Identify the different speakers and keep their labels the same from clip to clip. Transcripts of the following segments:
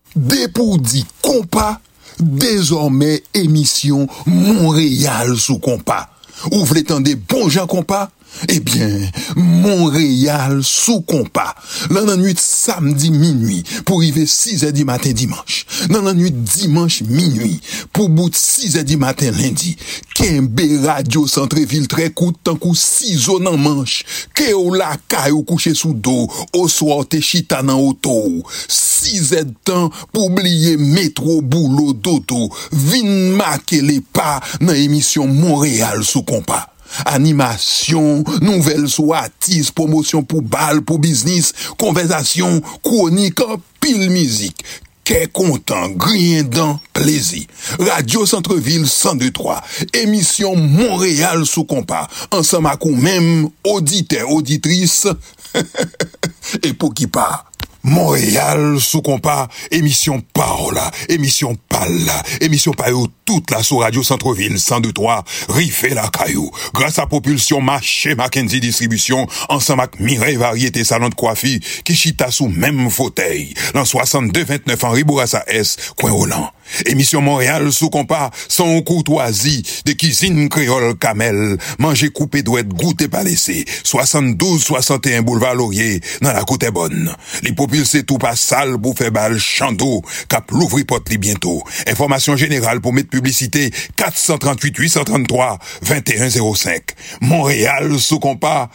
Speaker 1: Dépourdi compas, désormais émission Montréal sous compas. Ou v'lez tendre bon Jean compas? Eh bien, Montréal sous compas. Dans la nuit samedi minuit, pour arriver 6h du matin dimanche. Dans la nuit dimanche minuit, pour bout 6h du matin lundi. Kembe radio centre-ville très court, tant coup 6 zones en manche. Ke ou la caille ou couché sous dos, au soir te chita nan auto. 6h de temps pour oublier métro, boulot, dodo. Vin marquer les pas dans émission Montréal sous compas. Animation, nouvelles sur artistes, promotion pour bal, pour business, conversation, chronique, pile musique. Qu'est content, griendant, plaisir. Radio Centre-Ville 102.3. Émission Montréal sous compas. Ensemble avec ou même, auditeurs, auditrices. Et pour qui part? Montréal sous compas, émission Parola, émission Palla, émission Payot, toute la sous Radio Centre-Ville 102.3, Riffé la Caillou. Grâce à propulsion marché Mackenzie Distribution, ensemble avec Mireille Variété Salon de Coiffure, qui chita sous même fauteuil, dans 62-29 Henri Bourassa S, coin Hollande. Émission Montréal sous compas, son courtoisie, de cuisine créole Camel, manger coupé doit être goûté pas laissé, 72-61 Boulevard Laurier, dans la côte est bonne. Les propulsés tout pas sale pour faire balle chando, cap l'ouvri porte li bientôt. Information générale pour mettre publicité, 438-833-2105. Montréal sous compas,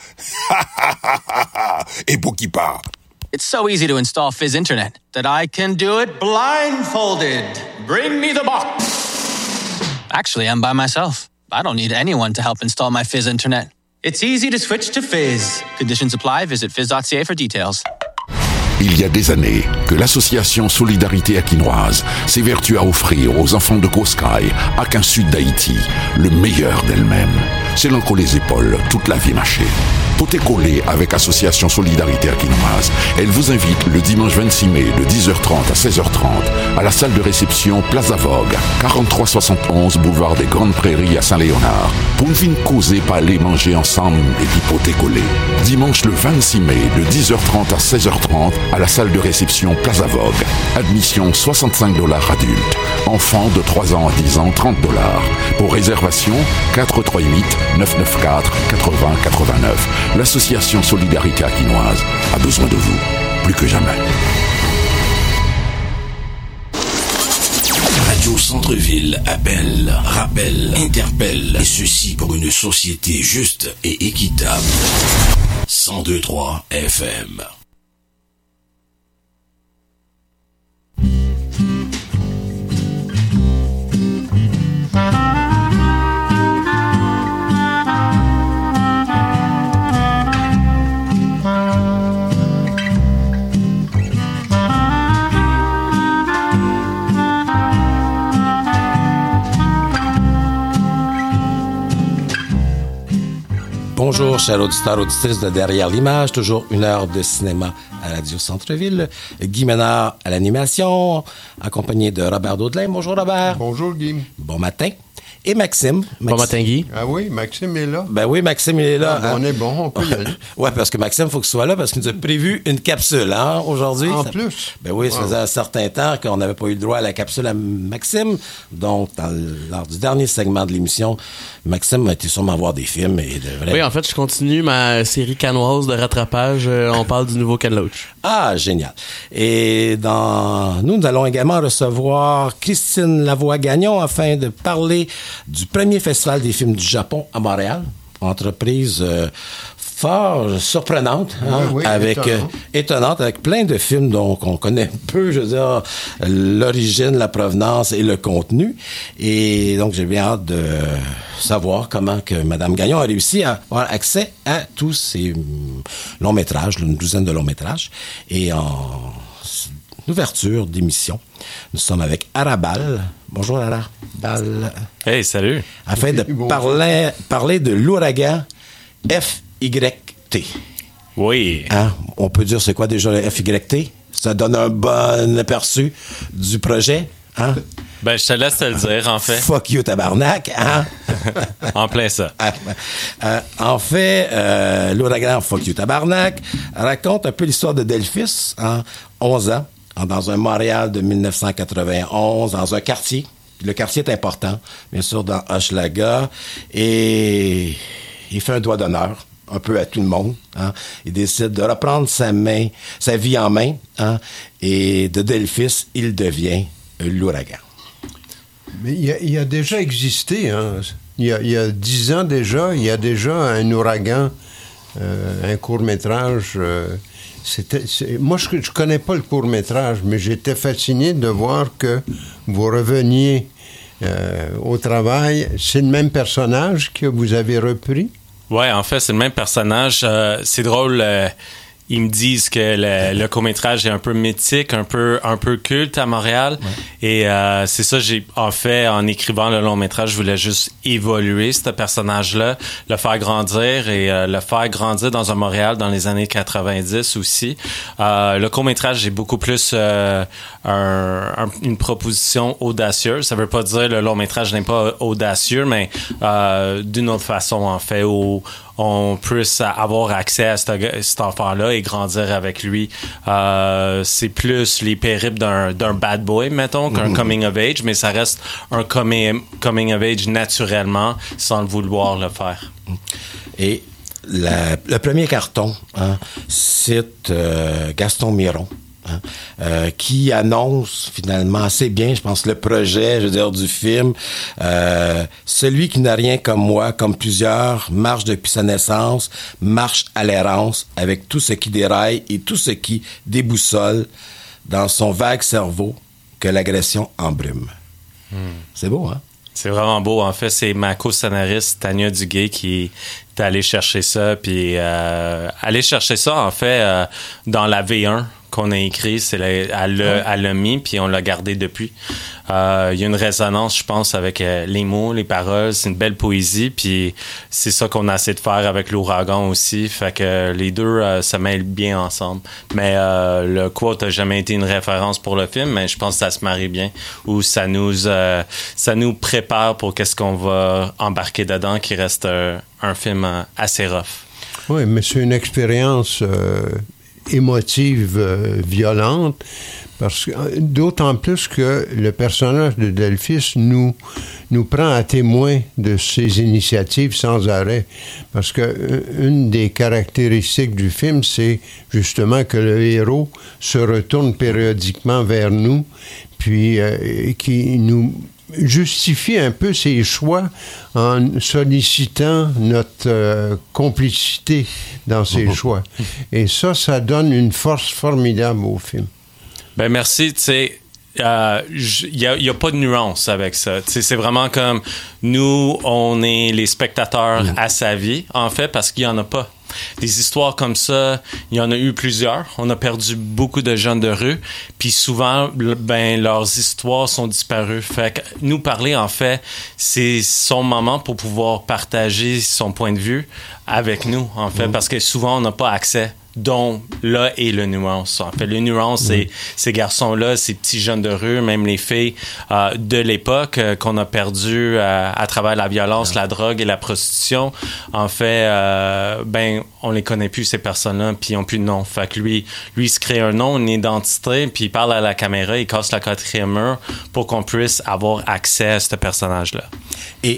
Speaker 1: et pour qui part?
Speaker 2: It's so easy to install Fizz Internet that I can do it blindfolded. Bring me the box. Actually, I'm by myself. I don't need anyone to help install my Fizz Internet. It's easy to switch to Fizz. Conditions apply. Visit fizz.ca for details.
Speaker 3: Il y a des années que l'association Solidarité Aquinoise s'évertue à offrir aux enfants de Coscaï, Akin Sud d'Haïti, le meilleur d'elle-même. C'est l'encre les épaules, toute la vie mâchée. Tout est collé avec Association Solidarité Aquinoise. Elle vous invite le dimanche 26 mai de 10h30 à 16h30 à la salle de réception Plaza Vogue, 4371 boulevard des Grandes Prairies à Saint-Léonard, pour une venir causer, parler, manger ensemble et puis poter collé. Dimanche le 26 mai de 10h30 à 16h30 à la salle de réception Plaza Vogue. Admission $65 adultes. Enfants de 3 ans à 10 ans, $30. Pour réservation, 438-994-8089. L'association Solidarité Aquinoise a besoin de vous, plus que jamais.
Speaker 4: Radio Centre-Ville appelle, rappelle, interpelle, et ceci pour une société juste et équitable. 102.3 FM.
Speaker 5: Bonjour, chers auditeurs, auditrices de Derrière l'image, toujours 1 heure de cinéma à Radio Centre-Ville. Guy Ménard à l'animation, accompagné de Robert Daudelin. Bonjour Robert.
Speaker 6: Bonjour Guy.
Speaker 5: Bon matin. Et Maxime.
Speaker 7: Bon matin Guy.
Speaker 6: Ah oui, Maxime est là.
Speaker 5: Ben oui, Maxime il est là.
Speaker 6: On est bon, on peut y aller.
Speaker 5: Ouais, parce que Maxime, il faut qu'il soit là parce qu'il nous a prévu une capsule, hein, aujourd'hui.
Speaker 6: En plus?
Speaker 5: Ben oui, ça faisait un certain temps qu'on n'avait pas eu le droit à la capsule à Maxime. Donc, lors du dernier segment de l'émission, Maxime a été sûrement voir des films et de vrais...
Speaker 7: Oui, en fait, je continue ma série canoise de rattrapage. On parle du nouveau Ken Loach.
Speaker 5: Ah, génial. Et nous allons également recevoir Christine Lavoie-Gagnon afin de parler du premier festival des films du Japon à Montréal. Entreprise fort surprenante, hein,
Speaker 6: oui,
Speaker 5: avec étonnante, avec plein de films dont on connaît peu, je veux dire, l'origine, la provenance et le contenu. Et donc, j'ai bien hâte de savoir comment que Mme Gagnon a réussi à avoir accès à tous ces longs métrages, une douzaine de longs métrages. Et en ouverture d'émission, nous sommes avec Arabal. Bonjour Arabal.
Speaker 7: Hey, salut.
Speaker 5: Afin de parler de l'ouragan FYT.
Speaker 7: Oui.
Speaker 5: Hein? On peut dire c'est quoi déjà le FYT? Ça donne un bon aperçu du projet, hein?
Speaker 7: Ben, je te laisse te le dire, en fait.
Speaker 5: Fuck you, tabarnak, hein?
Speaker 7: En plein ça.
Speaker 5: En fait, l'ouragan Fuck you, tabarnak raconte un peu l'histoire de Delphis, 11 ans, dans un Montréal de 1991, dans un quartier. Le quartier est important, bien sûr, dans Hochelaga. Et il fait un doigt d'honneur, un peu à tout le monde. Hein. Il décide de reprendre sa vie en main. Hein, et de Delphis, il devient l'ouragan.
Speaker 6: Mais il a déjà existé, hein. Il y a 10 ans déjà, il y a déjà un ouragan, un court-métrage. Moi, je connais pas le court-métrage, mais j'étais fasciné de voir que vous reveniez au travail. C'est le même personnage que vous avez repris?
Speaker 8: Ouais, en fait, c'est le même personnage. C'est drôle. Ils me disent que le court-métrage est un peu mythique, un peu culte à Montréal. Ouais. Et c'est ça, en écrivant le long-métrage, je voulais juste évoluer ce personnage-là, le faire grandir et le faire grandir dans un Montréal dans les années 90 aussi. Le court-métrage est beaucoup plus une proposition audacieuse. Ça veut pas dire le long-métrage n'est pas audacieux, mais d'une autre façon, en fait, où on puisse avoir accès à cet enfant-là et grandir avec lui. C'est plus les périples d'un bad boy, mettons, qu'un coming of age, mais ça reste un coming of age naturellement, sans le vouloir le faire.
Speaker 5: Et le premier carton, hein, cite Gaston Miron. Hein, qui annonce finalement assez bien, je pense, le projet, je veux dire, du film. Celui qui n'a rien comme moi, comme plusieurs, marche depuis sa naissance, marche à l'errance, avec tout ce qui déraille et tout ce qui déboussole dans son vague cerveau que l'agression embrume. C'est beau, hein?
Speaker 8: C'est vraiment beau. En fait, c'est ma co-scénariste, Tania Duguay, qui est allée chercher ça. Puis, aller chercher ça, en fait, dans la V1 qu'on a écrit, elle l'a mis, puis on l'a gardé depuis. Il y a une résonance, je pense, avec les mots, les paroles. C'est une belle poésie, puis c'est ça qu'on a essayé de faire avec l'ouragan aussi. Fait que les deux se mêlent bien ensemble. Mais le quote n'a jamais été une référence pour le film, mais je pense que ça se marie bien, où ça nous prépare pour qu'est-ce qu'on va embarquer dedans, qui reste un film assez rough.
Speaker 6: Oui, mais c'est une expérience émotive, violente, parce que d'autant plus que le personnage de Delphis nous prend à témoin de ses initiatives sans arrêt, parce que une des caractéristiques du film, c'est justement que le héros se retourne périodiquement vers nous, puis qui nous justifie un peu ses choix en sollicitant notre complicité dans ses choix. Et ça donne une force formidable au film.
Speaker 8: Ben merci, tu sais, y a pas de nuance avec ça. Tu sais, c'est vraiment comme nous, on est les spectateurs à sa vie, en fait, parce qu'il y en a pas. Des histoires comme ça, il y en a eu plusieurs. On a perdu beaucoup de jeunes de rue. Puis souvent, ben, leurs histoires sont disparues. Fait que nous parler, en fait, c'est son moment pour pouvoir partager son point de vue avec nous, en fait, parce que souvent, on n'a pas accès. Donc, là est le nuance. En fait, le nuance, c'est ces garçons-là, ces petits jeunes de rue, même les filles de l'époque qu'on a perdu à travers la violence, la drogue et la prostitution. En fait, ben, on les connaît plus, ces personnes-là, puis ils n'ont plus de nom. Fait que lui, il se crée un nom, une identité, puis il parle à la caméra, il casse la quatrième mur pour qu'on puisse avoir accès à ce personnage-là.
Speaker 5: Et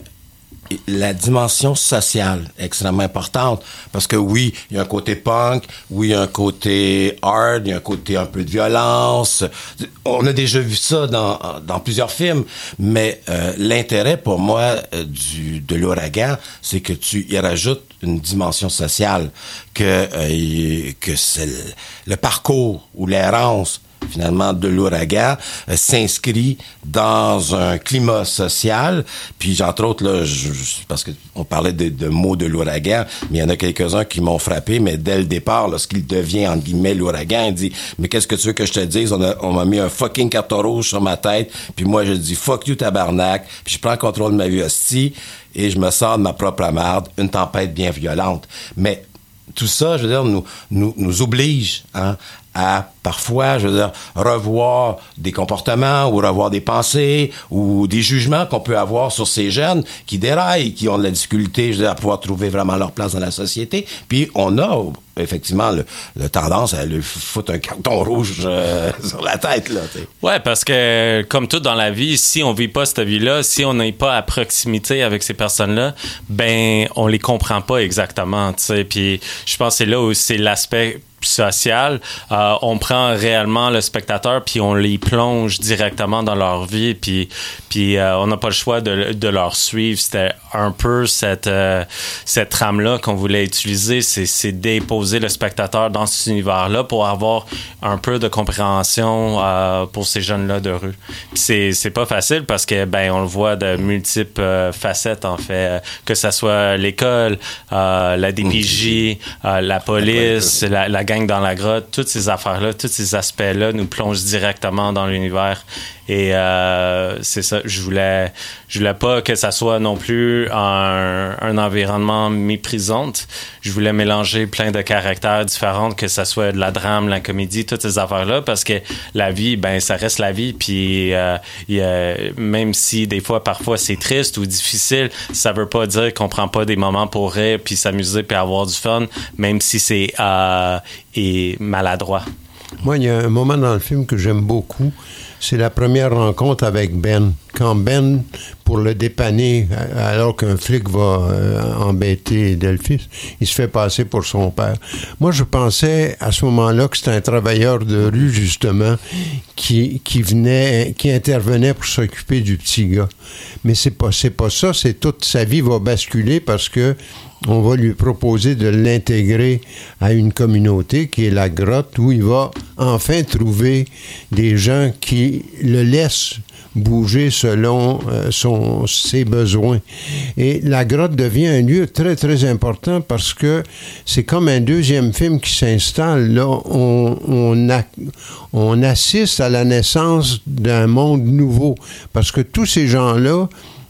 Speaker 5: la dimension sociale est extrêmement importante parce que oui, il y a un côté punk, oui, il y a un côté hard, il y a un côté un peu de violence. On a déjà vu ça dans plusieurs films, mais l'intérêt pour moi de l'ouragan, c'est que tu y rajoutes une dimension sociale, que c'est le parcours ou l'errance finalement de l'ouragan s'inscrit dans un climat social. Puis entre autres là, parce que on parlait de mots de l'ouragan, mais il y en a quelques-uns qui m'ont frappé. Mais dès le départ, lorsqu'il devient entre guillemets l'ouragan, il dit mais qu'est-ce que tu veux que je te dise? On m'a mis un fucking carton rouge sur ma tête. Puis moi je dis fuck you tabarnak. Puis je prends le contrôle de ma vie hostie et je me sors de ma propre merde. Une tempête bien violente. Mais tout ça, je veux dire, nous oblige à parfois, je veux dire, revoir des comportements ou revoir des pensées ou des jugements qu'on peut avoir sur ces jeunes qui déraillent, qui ont de la difficulté, je veux dire, à pouvoir trouver vraiment leur place dans la société. Puis on a effectivement le tendance à lui foutre un carton rouge sur la tête, là. T'sais.
Speaker 8: Ouais, parce que comme tout dans la vie, si on vit pas cette vie-là, si on n'est pas à proximité avec ces personnes-là, ben on les comprend pas exactement, tu sais. Puis je pense que c'est là où c'est l'aspect social, on prend réellement le spectateur puis on les plonge directement dans leur vie puis on n'a pas le choix de leur suivre. C'était un peu cette trame-là qu'on voulait utiliser, c'est déposer le spectateur dans cet univers-là pour avoir un peu de compréhension pour ces jeunes-là de rue. Puis c'est pas facile parce que ben on le voit de multiples facettes en fait, que ça soit l'école, la DPJ, la police, la gang dans la grotte, toutes ces affaires-là, tous ces aspects-là nous plongent directement dans l'univers. Et c'est ça, je voulais pas que ça soit non plus un environnement méprisante. Je voulais mélanger plein de caractères différents, que ça soit de la drame, la comédie, toutes ces affaires-là, parce que la vie, ben ça reste la vie. Puis même si des fois, parfois c'est triste ou difficile, ça veut pas dire qu'on prend pas des moments pour rire, puis s'amuser, puis avoir du fun, même si c'est maladroit.
Speaker 6: Moi, il y a un moment dans le film que j'aime beaucoup. C'est la première rencontre avec Ben. Quand Ben, pour le dépanner, alors qu'un flic va embêter Delphis, il se fait passer pour son père. Moi, je pensais à ce moment-là que c'était un travailleur de rue, justement, qui intervenait pour s'occuper du petit gars. Mais c'est pas ça. C'est toute sa vie va basculer parce que on va lui proposer de l'intégrer à une communauté qui est la grotte, où il va enfin trouver des gens qui le laissent bouger selon ses besoins. Et la grotte devient un lieu très, très important parce que c'est comme un deuxième film qui s'installe. Là, on assiste à la naissance d'un monde nouveau parce que tous ces gens-là,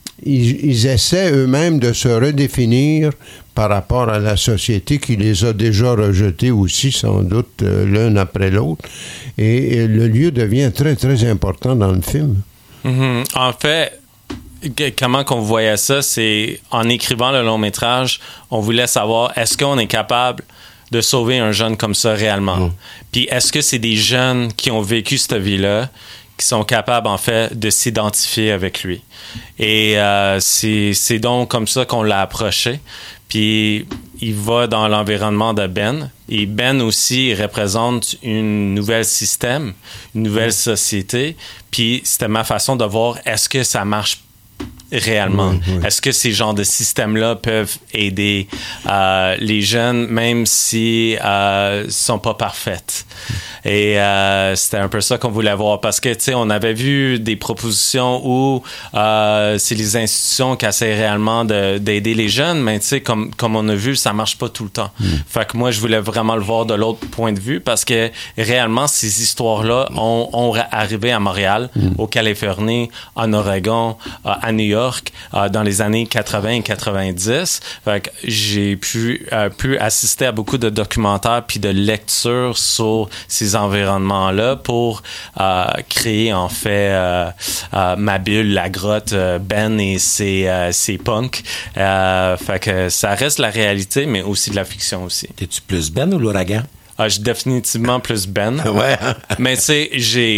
Speaker 6: ils essaient eux-mêmes de se redéfinir par rapport à la société qui les a déjà rejetés aussi, sans doute, l'un après l'autre. Et le lieu devient très, très important dans le film.
Speaker 8: Mm-hmm. En fait, comment qu'on voyait ça, c'est en écrivant le long-métrage, on voulait savoir, est-ce qu'on est capable de sauver un jeune comme ça réellement? Puis est-ce que c'est des jeunes qui ont vécu cette vie-là, qui sont capables, en fait, de s'identifier avec lui? Et c'est donc comme ça qu'on l'a approché. Puis il va dans l'environnement de Ben. Et Ben aussi représente une nouvelle système, une nouvelle société. Puis c'était ma façon de voir, est-ce que ça marche réellement? Oui. Est-ce que ces genres de systèmes-là peuvent aider les jeunes, même si sont pas parfaites? Et c'était un peu ça qu'on voulait voir, parce que, tu sais, on avait vu des propositions où c'est les institutions qui essaient réellement d'aider les jeunes, mais tu sais, comme on a vu, ça marche pas tout le temps. Fait que moi, je voulais vraiment le voir de l'autre point de vue, parce que réellement, ces histoires-là ont arrivé à Montréal, au Californie, en Oregon, à New York, dans les années 80 et 90. Fait que j'ai pu assister à beaucoup de documentaires puis de lectures sur ces environnements-là pour créer, en fait, ma bulle, la grotte, Ben et ses punks. Fait que ça reste la réalité, mais aussi de la fiction aussi.
Speaker 5: T'es-tu plus Ben ou l'ouragan?
Speaker 8: Je suis définitivement plus Ben.
Speaker 5: Ouais.
Speaker 8: Mais tu sais,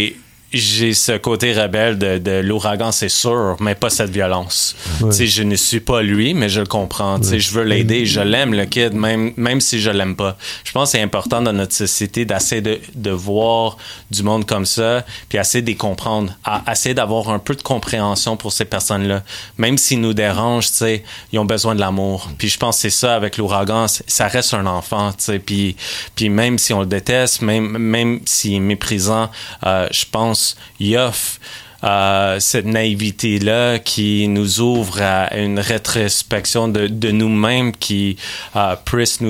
Speaker 8: j'ai ce côté rebelle de l'ouragan, c'est sûr, mais pas cette violence. Ouais. Tu sais, je ne suis pas lui, mais je le comprends. Tu sais, je veux l'aider, je l'aime, le kid, même si je l'aime pas. Je pense que c'est important dans notre société d'essayer de voir du monde comme ça, puis essayer de les comprendre, essayer d'avoir un peu de compréhension pour ces personnes-là. Même s'ils nous dérangent, tu sais, ils ont besoin de l'amour. Puis je pense que c'est ça avec l'ouragan, ça reste un enfant, tu sais, puis même si on le déteste, même s'il est méprisant, je pense il offre cette naïveté-là qui nous ouvre à une rétrospection de nous-mêmes qui puisse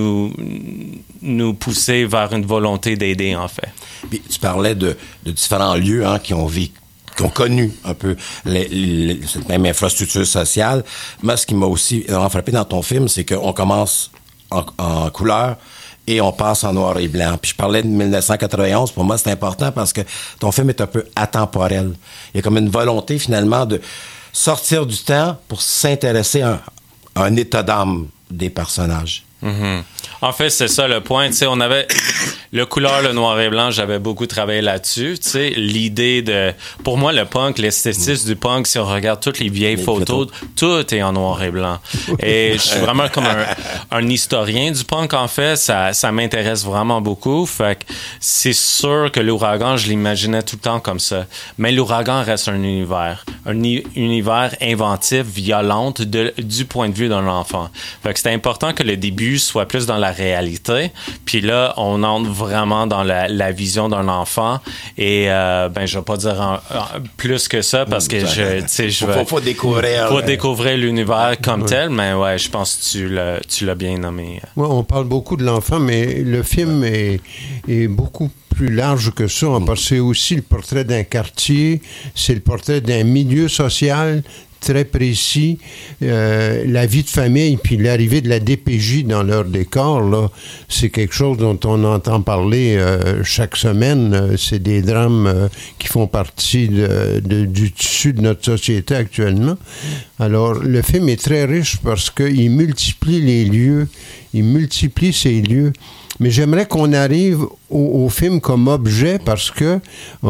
Speaker 8: nous pousser vers une volonté d'aider, en fait.
Speaker 5: Puis, tu parlais de différents lieux qui ont connu un peu cette même infrastructure sociale. Moi, ce qui m'a aussi frappé dans ton film, c'est qu'on commence en couleur et on passe en noir et blanc. Puis je parlais de 1991, pour moi c'est important parce que ton film est un peu atemporel. Il y a comme une volonté finalement de sortir du temps pour s'intéresser à un état d'âme des personnages.
Speaker 8: Mm-hmm. En fait, c'est ça le point. Tu sais, on avait le couleur, le noir et blanc, j'avais beaucoup travaillé là-dessus. Tu sais, l'idée de... Pour moi, le punk, l'esthétisme du punk, si on regarde toutes les vieilles photos, tout est en noir et blanc. Et je suis vraiment comme un historien du punk, en fait. Ça m'intéresse vraiment beaucoup. Fait que c'est sûr que l'Ouragan, je l'imaginais tout le temps comme ça. Mais l'Ouragan reste un univers. Un univers inventif, violent, du point de vue d'un enfant. Fait que c'était important que le début soit plus dans la réalité. Puis là, on entre vraiment dans la vision d'un enfant. Et je vais pas dire plus que ça parce que
Speaker 5: faut découvrir.
Speaker 8: Faut découvrir l'univers comme tel. Mais ouais, je pense que tu l'as bien nommé.
Speaker 6: Ouais, on parle beaucoup de l'enfant, mais le film est beaucoup plus large que ça. Parce que c'est aussi le portrait d'un quartier, c'est le portrait d'un milieu social très précis, la vie de famille, puis l'arrivée de la DPJ dans leur décor, là, c'est quelque chose dont on entend parler chaque semaine. C'est des drames qui font partie du tissu de notre société actuellement. Alors, le film est très riche parce qu'il multiplie les lieux, il multiplie ces lieux. Mais j'aimerais qu'on arrive au film comme objet parce que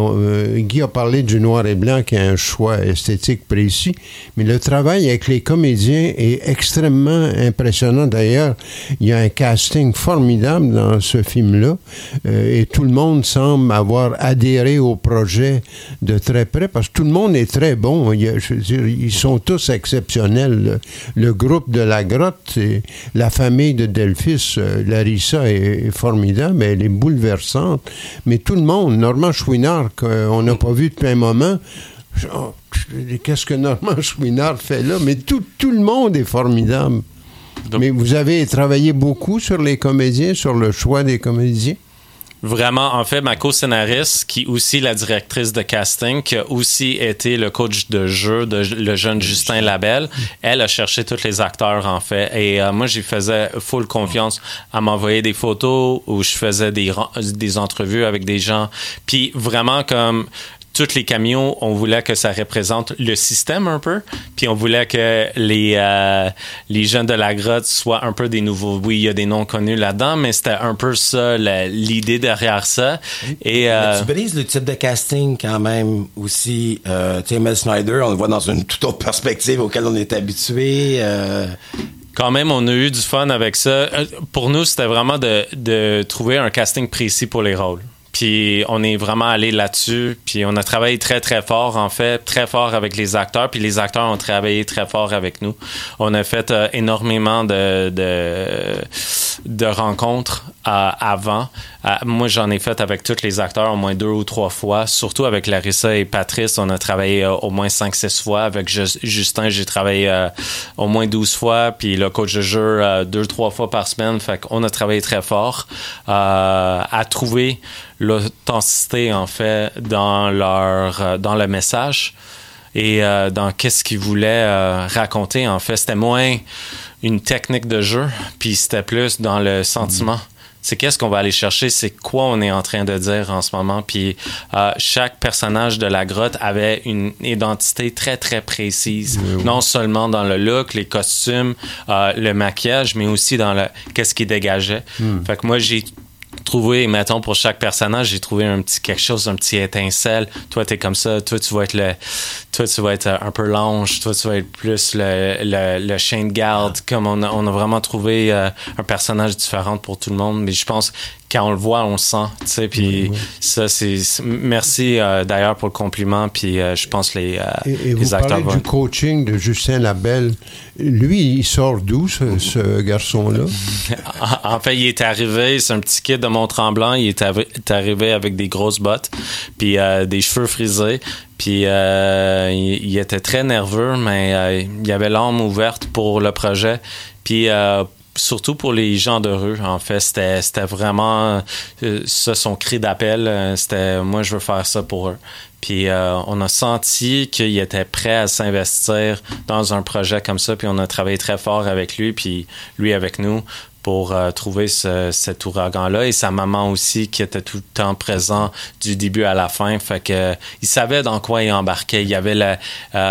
Speaker 6: Guy a parlé du noir et blanc qui a un choix esthétique précis, mais le travail avec les comédiens est extrêmement impressionnant. D'ailleurs, il y a un casting formidable dans ce film-là et tout le monde semble avoir adhéré au projet de très près parce que tout le monde est très bon. Je veux dire, ils sont tous exceptionnels. Le groupe de La Grotte, et la famille de Delphis, Larissa est formidable, elle est bouleversante. Mais tout le monde, Normand Chouinard, qu'on n'a pas vu depuis un moment, qu'est-ce que Normand Chouinard fait là? Mais tout le monde est formidable. Donc, mais vous avez travaillé beaucoup sur les comédiens, sur le choix des comédiens?
Speaker 8: Vraiment, en fait, ma co-scénariste, qui est aussi la directrice de casting, qui a aussi été le coach de jeu de le jeune Justin Labelle, elle a cherché tous les acteurs, en fait. Et moi, j'y faisais full confiance à m'envoyer des photos où je faisais des entrevues avec des gens. Puis vraiment, comme... tous les camions, on voulait que ça représente le système un peu, puis on voulait que les jeunes de La Grotte soient un peu des nouveaux. Oui, il y a des noms connus là-dedans, mais c'était un peu ça, l'idée derrière ça. Et,
Speaker 5: tu brises le type de casting quand même aussi. Tu sais, Mel Snyder, on le voit dans une toute autre perspective auquel on est habitué.
Speaker 8: Quand même, on a eu du fun avec ça. Pour nous, c'était vraiment de trouver un casting précis pour les rôles. Puis on est vraiment allé là-dessus. Puis on a travaillé très, très fort, en fait, très fort avec les acteurs. Puis les acteurs ont travaillé très fort avec nous. On a fait énormément de rencontres avant. Moi, j'en ai fait avec tous les acteurs au moins 2 ou 3 fois. Surtout avec Larissa et Patrice, on a travaillé au moins 5-6 fois. Avec Justin, j'ai travaillé au moins 12 fois. Puis le coach de jeu 2-3 fois par semaine. Fait qu'on a travaillé très fort à trouver l'authenticité, en fait, dans le message et dans qu'est-ce qu'ils voulaient raconter. En fait, c'était moins une technique de jeu, puis c'était plus dans le sentiment. C'est qu'est-ce qu'on va aller chercher, c'est quoi on est en train de dire en ce moment. Puis chaque personnage de La Grotte avait une identité très, très précise. Oui. Non seulement dans le look, les costumes, le maquillage, mais aussi dans qu'est-ce qui dégageait. Fait que moi, j'ai trouvé, mettons, pour chaque personnage, j'ai trouvé un petit étincelle. Toi, t'es comme ça. Toi, tu vas être un peu l'ange. Toi, tu vas être plus le chien de garde. Comme on a vraiment trouvé un personnage différent pour tout le monde. Mais je pense quand on le voit, on le sent, tu sais, puis ça, c'est... Merci d'ailleurs pour le compliment, puis je pense les acteurs...
Speaker 6: Et vous parlez du coaching de Justin Labelle. Lui, il sort d'où, ce garçon-là?
Speaker 8: En fait, il est arrivé, c'est un petit kid de Mont-Tremblant, il est arrivé avec des grosses bottes, puis des cheveux frisés, puis il était très nerveux, mais il avait l'âme ouverte pour le projet, puis... surtout pour les gens de rue, en fait, c'était vraiment ça, son cri d'appel. C'était « moi, je veux faire ça pour eux ». Puis on a senti qu'il était prêt à s'investir dans un projet comme ça, puis on a travaillé très fort avec lui, puis lui avec nous, pour trouver cet ouragan-là. Et sa maman aussi, qui était tout le temps présent du début à la fin. Fait que il savait dans quoi il embarquait. Il y avait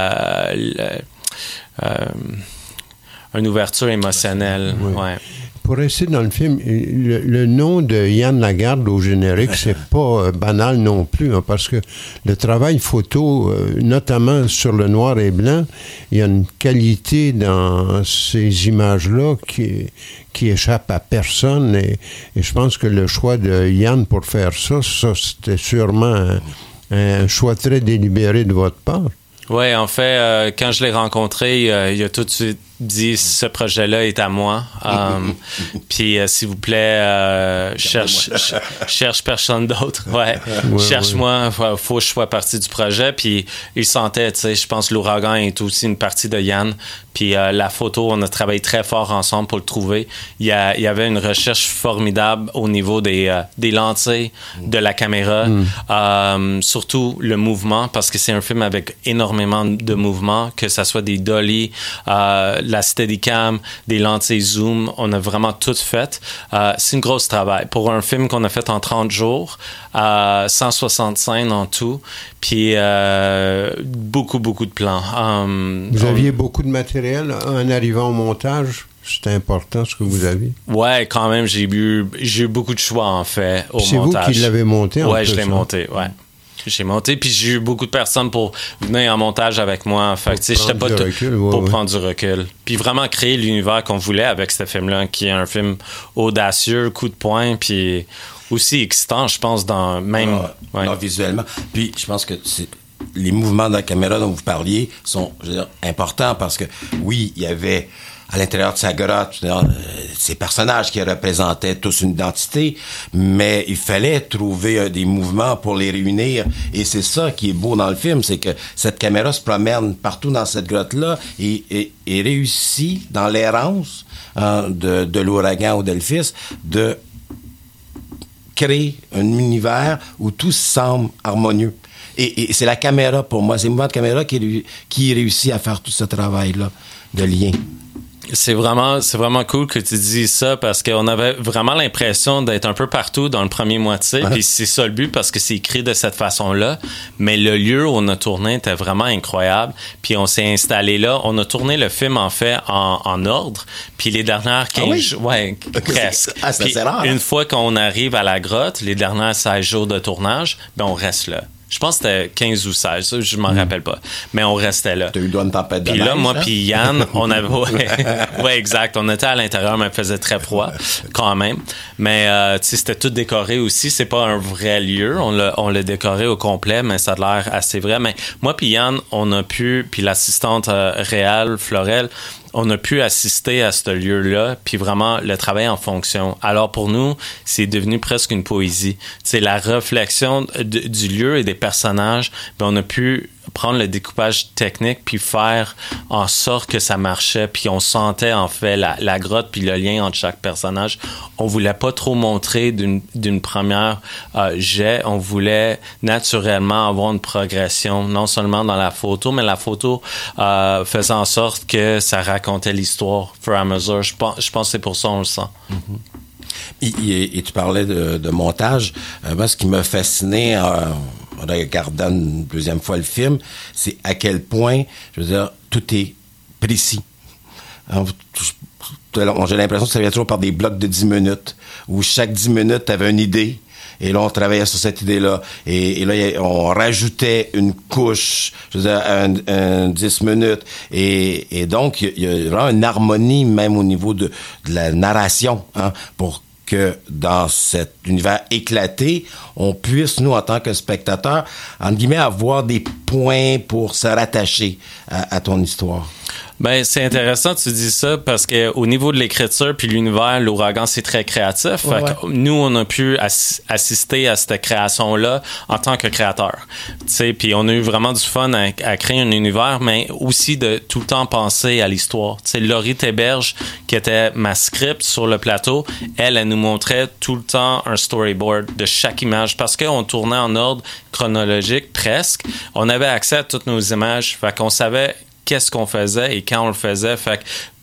Speaker 8: une ouverture émotionnelle.
Speaker 6: Oui.
Speaker 8: Ouais.
Speaker 6: Pour rester dans le film, le nom de Yann Lagarde au générique, c'est pas banal non plus, hein, parce que le travail photo, notamment sur le noir et blanc, il y a une qualité dans ces images-là qui échappe à personne. Et je pense que le choix de Yann pour faire ça c'était sûrement un choix très délibéré de votre part.
Speaker 8: Oui, en fait, quand je l'ai rencontré, il a tout de suite dit ce projet-là est à moi. Puis s'il vous plaît, cherche personne d'autre. Ouais, cherche-moi. Faut que je sois partie du projet. Puis il sentait, tu sais, je pense que l'ouragan est aussi une partie de Yann. Puis la photo, on a travaillé très fort ensemble pour le trouver. Il y avait une recherche formidable au niveau des lentilles de la caméra, surtout le mouvement, parce que c'est un film avec énormément de mouvements, que ça soit des dolly, la Steadicam, des lentilles zoom, on a vraiment tout fait. C'est une grosse travail. Pour un film qu'on a fait en 30 jours, 160 scènes en tout, puis beaucoup de plans.
Speaker 6: Vous aviez beaucoup de matériel en arrivant au montage? C'était important ce que vous aviez?
Speaker 8: Ouais, quand même, j'ai eu beaucoup de choix, en fait, au montage.
Speaker 6: C'est vous qui l'avez monté en plus?
Speaker 8: Ouais, je l'ai monté, ouais. J'ai monté, puis j'ai eu beaucoup de personnes pour venir en montage avec moi. Fait que, j'étais pas pour prendre du recul. Puis vraiment créer l'univers qu'on voulait avec ce film-là, qui est un film audacieux, coup de poing, puis aussi excitant, je pense, dans même...
Speaker 5: visuellement. Puis je pense que les mouvements de la caméra dont vous parliez sont, je veux dire, importants parce que, oui, il y avait... à l'intérieur de sa grotte, ces personnages qui représentaient tous une identité, mais il fallait trouver des mouvements pour les réunir. Et c'est ça qui est beau dans le film, c'est que cette caméra se promène partout dans cette grotte-là et réussit dans l'errance de l'ouragan au Delphis de créer un univers où tout semble harmonieux. Et c'est la caméra, pour moi, c'est le mouvement de caméra qui réussit à faire tout ce travail-là de lien.
Speaker 8: C'est vraiment cool que tu dis ça parce qu'on avait vraiment l'impression d'être un peu partout dans le premier moitié. Puis c'est ça le but parce que c'est écrit de cette façon-là. Mais le lieu où on a tourné était vraiment incroyable. Puis on s'est installé là. On a tourné le film en fait en ordre. Puis les dernières 15 jours, presque.
Speaker 5: C'est rare.
Speaker 8: Une fois qu'on arrive à la grotte, les dernières 16 jours de tournage, on reste là. Je pense que c'était 15 ou 16, ça, je m'en rappelle pas. Mais on restait là.
Speaker 5: T'as eu une tempête de
Speaker 8: neige. Puis là, moi puis Yann, on avait... Ouais, exact. On était à l'intérieur, mais il faisait très froid quand même. Mais tu sais, c'était tout décoré aussi. C'est pas un vrai lieu. On l'a décoré au complet, mais ça a l'air assez vrai. Mais moi puis Yann, on a pu... Puis l'assistante réelle, Florelle, on a pu assister à ce lieu-là, puis vraiment le travail en fonction. Alors pour nous, c'est devenu presque une poésie. C'est la réflexion du lieu et des personnages. On a pu prendre le découpage technique puis faire en sorte que ça marchait, puis on sentait en fait la grotte puis le lien entre chaque personnage. On voulait pas trop montrer d'une première jet. On voulait naturellement avoir une progression, non seulement dans la photo, mais la photo faisait en sorte que ça racontait l'histoire au fur et à mesure. Je pense que c'est pour ça qu'on le sent.
Speaker 5: Et tu parlais de montage. Moi, ce qui m'a fasciné en regardant une deuxième fois le film, c'est à quel point, je veux dire, tout est précis. J'ai l'impression que ça vient toujours par des blocs de 10 minutes, où chaque 10 minutes, tu avais une idée, et là, on travaillait sur cette idée-là. Et là, on rajoutait une couche, je veux dire, un 10 minutes. Et donc, il y a vraiment une harmonie, même au niveau de la narration, pour que dans cet univers éclaté, on puisse, nous, en tant que spectateurs, entre guillemets, avoir des points pour se rattacher à ton histoire.
Speaker 8: Ben, c'est intéressant que tu dis ça parce que au niveau de l'écriture puis l'univers, l'ouragan, c'est très créatif. Fait que nous, on a pu assister à cette création-là en tant que créateur. Tu sais, puis on a eu vraiment du fun à créer un univers, mais aussi de tout le temps penser à l'histoire. Tu sais, Laurie Théberge, qui était ma script sur le plateau, elle nous montrait tout le temps un storyboard de chaque image parce qu'on tournait en ordre chronologique presque. On avait accès à toutes nos images. Fait qu'on savait qu'est-ce qu'on faisait et quand on le faisait. Fait que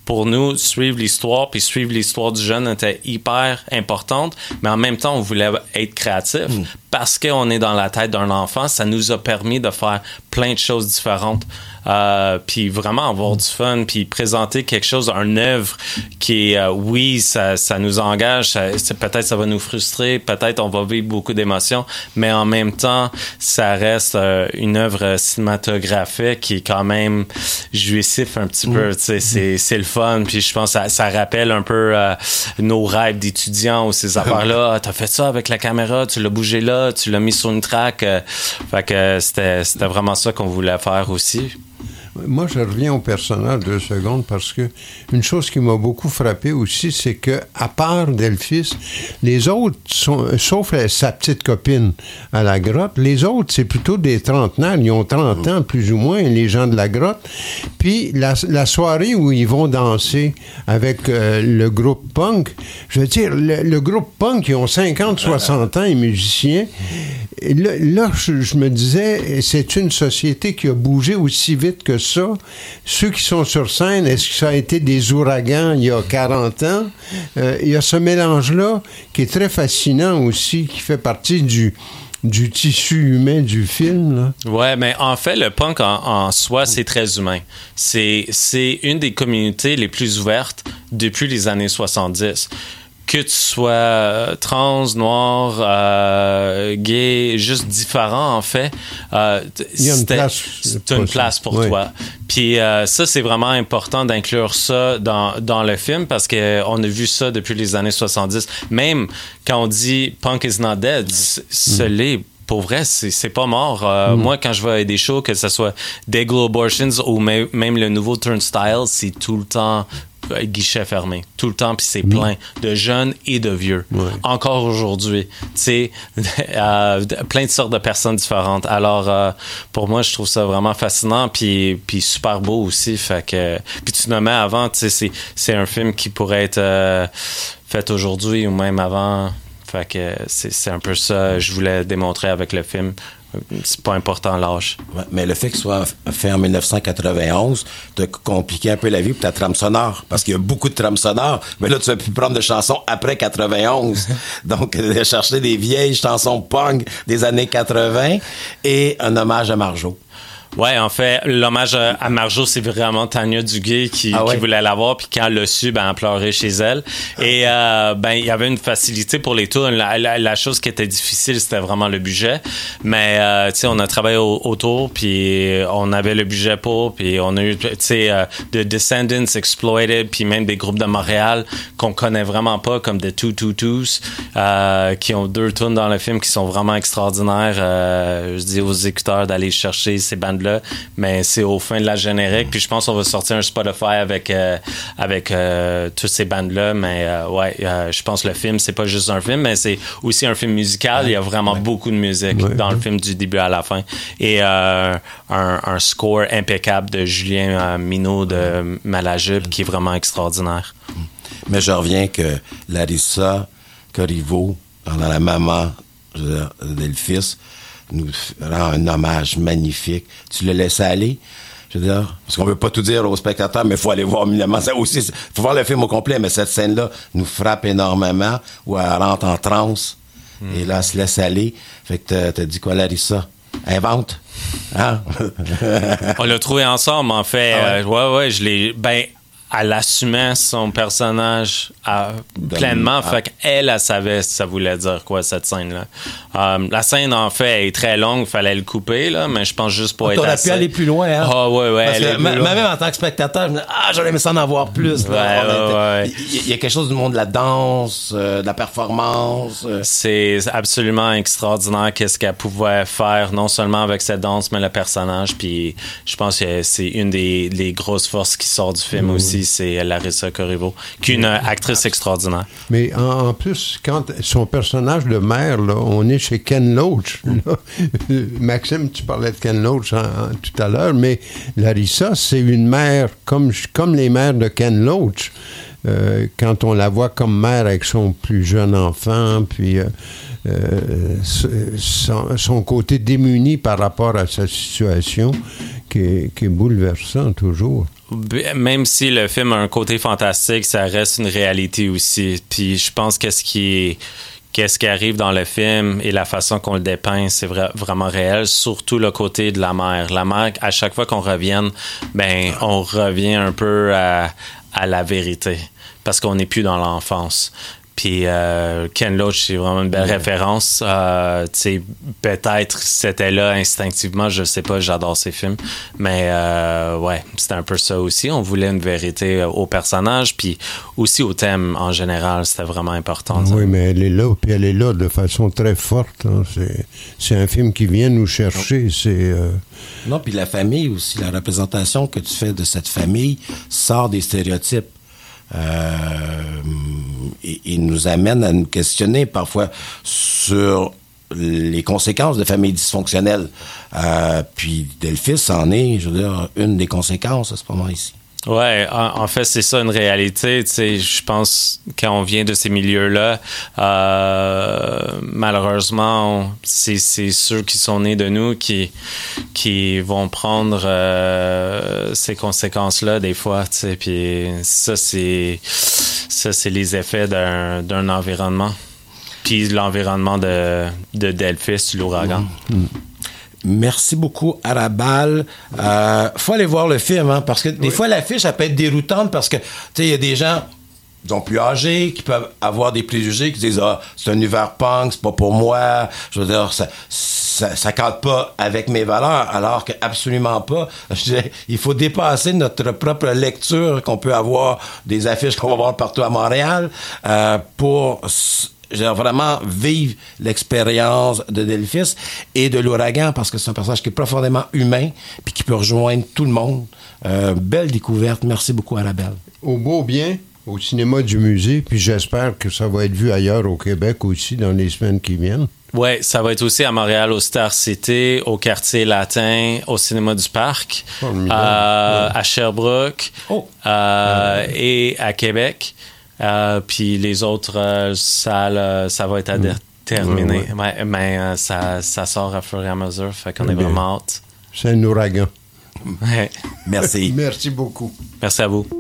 Speaker 8: pour nous, suivre l'histoire du jeune était hyper importante, mais en même temps, on voulait être créatif. Parce qu'on est dans la tête d'un enfant, ça nous a permis de faire plein de choses différentes. Puis vraiment avoir du fun, puis présenter quelque chose, une œuvre qui est, oui, ça nous engage, peut-être ça va nous frustrer, peut-être on va vivre beaucoup d'émotions, mais en même temps, ça reste une œuvre cinématographique qui est quand même jouissif un petit peu, tu sais, c'est le fun, puis je pense que ça rappelle un peu nos rêves d'étudiants ou ces affaires-là. T'as fait ça avec la caméra, tu l'as bougé là, tu l'as mis sur une track, fait que c'était vraiment ça qu'on voulait faire aussi.
Speaker 6: Moi, je reviens au personnage 2 secondes parce que une chose qui m'a beaucoup frappé aussi, c'est que à part Delphis, les autres, sauf sa petite copine à la grotte, les autres, c'est plutôt des trentenaires. Ils ont 30 ans, plus ou moins, les gens de la grotte. Puis la soirée où ils vont danser avec le groupe punk, je veux dire, le groupe punk, ils ont 50, 60 ans, les musiciens. Et là, je me disais, c'est une société qui a bougé aussi vite que ça. Ceux qui sont sur scène, est-ce que ça a été des ouragans il y a 40 ans? Il y a ce mélange-là qui est très fascinant aussi, qui fait partie du tissu humain du film, là.
Speaker 8: Ouais, mais en fait, le punk en soi, c'est très humain. C'est une des communautés les plus ouvertes depuis les années 70. Que tu sois trans, noir, gay, juste différent, en fait,
Speaker 6: il y a
Speaker 8: une place pour toi. Puis ça, c'est vraiment important d'inclure ça dans le film parce qu'on a vu ça depuis les années 70. Même quand on dit « Punk is not dead », ce l'est. Pour vrai, c'est pas mort. Moi, quand je vais à des shows, que ce soit Dayglow Abortions ou même le nouveau Turnstile, c'est tout le temps guichet fermé, tout le temps, puis c'est plein de jeunes et de vieux. Encore aujourd'hui, tu sais, plein de sortes de personnes différentes. Alors, pour moi, je trouve ça vraiment fascinant, puis super beau aussi. Fait que, puis tu nommais avant, tu sais, c'est un film qui pourrait être fait aujourd'hui ou même avant. Fait que c'est un peu ça que je voulais démontrer avec le film. C'est pas important l'âge.
Speaker 5: Ouais, mais le fait qu'il soit fait en 1991 t'a compliqué un peu la vie pour ta trame sonore. Parce qu'il y a beaucoup de trames sonores. Mais là, tu vas plus prendre de chansons après 91. Donc, de chercher des vieilles chansons punk des années 80 et un hommage à Marjo.
Speaker 8: Ouais, en fait, l'hommage à Marjo, c'est vraiment Tania Duguay qui voulait l'avoir, puis quand elle l'a su, elle pleurait chez elle. Et il y avait une facilité pour les tours. La chose qui était difficile, c'était vraiment le budget. Mais tu sais, on a travaillé autour, puis on avait le budget pour, puis on a eu, tu sais, The Descendants, Exploited, puis même des groupes de Montréal qu'on connaît vraiment pas, comme The 222s, qui ont 2 tunes dans le film qui sont vraiment extraordinaires. Je dis aux écouteurs d'aller chercher ces bandes là, mais c'est au fin de la générique, puis je pense qu'on va sortir un Spotify avec toutes ces bandes-là, mais je pense que le film, c'est pas juste un film, mais c'est aussi un film musical. Il y a vraiment beaucoup de musique dans le film du début à la fin. Et un score impeccable de Julien Minot de Malajube qui est vraiment extraordinaire.
Speaker 5: Mais je reviens que Larissa Corriveau, pendant la maman de Delphis, nous rend un hommage magnifique. Tu le laisses aller, je veux dire, parce qu'on veut pas tout dire aux spectateurs, mais il faut aller voir évidemment ça aussi. Il faut voir le film au complet, mais cette scène-là nous frappe énormément, où elle rentre en transe, et là, elle se laisse aller. Fait que t'as dit quoi, Larissa? Invente. Hein?
Speaker 8: On l'a trouvé ensemble, en fait. Je l'ai... elle assumait son personnage pleinement. Fait qu'elle, elle savait ça voulait dire quoi, cette scène-là. La scène, en fait, est très longue. Il fallait le couper, là, mais je pense juste pour être assez...
Speaker 5: T'aurais pu aller plus loin, hein?
Speaker 8: Ah, ouais.
Speaker 5: Parce que même en tant que spectateur, je me dis, j'aurais aimé ça en avoir plus. Il y a quelque chose du monde de la danse, de la performance.
Speaker 8: C'est absolument extraordinaire qu'est-ce qu'elle pouvait faire, non seulement avec cette danse, mais le personnage. Puis je pense que c'est une des grosses forces qui sort du film aussi. C'est Larissa Corriveau, qui est une actrice extraordinaire.
Speaker 6: Mais en plus, quand son personnage de mère, là, on est chez Ken Loach. Là. Maxime, tu parlais de Ken Loach tout à l'heure, mais Larissa, c'est une mère comme les mères de Ken Loach. Quand on la voit comme mère avec son plus jeune enfant, puis son côté démuni par rapport à sa situation, qui est bouleversant toujours.
Speaker 8: Même si le film a un côté fantastique, ça reste une réalité aussi. Puis je pense qu'est-ce qui arrive dans le film et la façon qu'on le dépeint, c'est vraiment réel, surtout le côté de la mère. La mère, à chaque fois qu'on revienne, on revient un peu à la vérité, parce qu'on n'est plus dans l'enfance. Puis Ken Loach, c'est vraiment une belle référence. Peut-être c'était là instinctivement, je sais pas, j'adore ces films. Mais c'était un peu ça aussi. On voulait une vérité au personnage, puis aussi au thème en général, c'était vraiment important.
Speaker 6: Oui, mais elle est là, puis elle est là de façon très forte. Hein. C'est un film qui vient nous chercher.
Speaker 5: Non, puis la famille aussi, la représentation que tu fais de cette famille sort des stéréotypes. Et nous amène à nous questionner parfois sur les conséquences de familles dysfonctionnelles. Puis Delphis en est, je veux dire, une des conséquences à ce moment ici.
Speaker 8: Ouais, en fait, c'est ça une réalité. Tu sais, je pense quand on vient de ces milieux-là, malheureusement, c'est ceux qui sont nés de nous qui vont prendre ces conséquences-là des fois. Tu sais, puis ça c'est les effets d'un environnement. Puis l'environnement de Delphis, l'ouragan.
Speaker 5: Merci beaucoup, Arabal. Faut aller voir le film, hein, parce que des fois, l'affiche, elle peut être déroutante parce que, tu sais, il y a des gens, disons, plus âgés, qui peuvent avoir des préjugés, qui disent, c'est un univers punk, c'est pas pour moi. Je veux dire, ça cadre pas avec mes valeurs, alors que absolument pas. Il faut dépasser notre propre lecture qu'on peut avoir des affiches qu'on va voir partout à Montréal, pour vraiment vivre l'expérience de Delphis et de l'ouragan, parce que c'est un personnage qui est profondément humain puis qui peut rejoindre tout le monde. Belle découverte. Merci beaucoup, Arabelle.
Speaker 6: Au beau bien, au cinéma du musée, puis j'espère que ça va être vu ailleurs au Québec aussi dans les semaines qui viennent.
Speaker 8: Oui, ça va être aussi à Montréal, au Star City, au Quartier Latin, au Cinéma du Parc, à Sherbrooke et à Québec. Puis les autres salles, ça va être à terminer. Ouais. Mais ça sort à fur et à mesure, fait qu'on est vraiment hâte.
Speaker 6: C'est un ouragan.
Speaker 8: Ouais.
Speaker 5: Merci.
Speaker 6: Merci beaucoup.
Speaker 8: Merci à vous.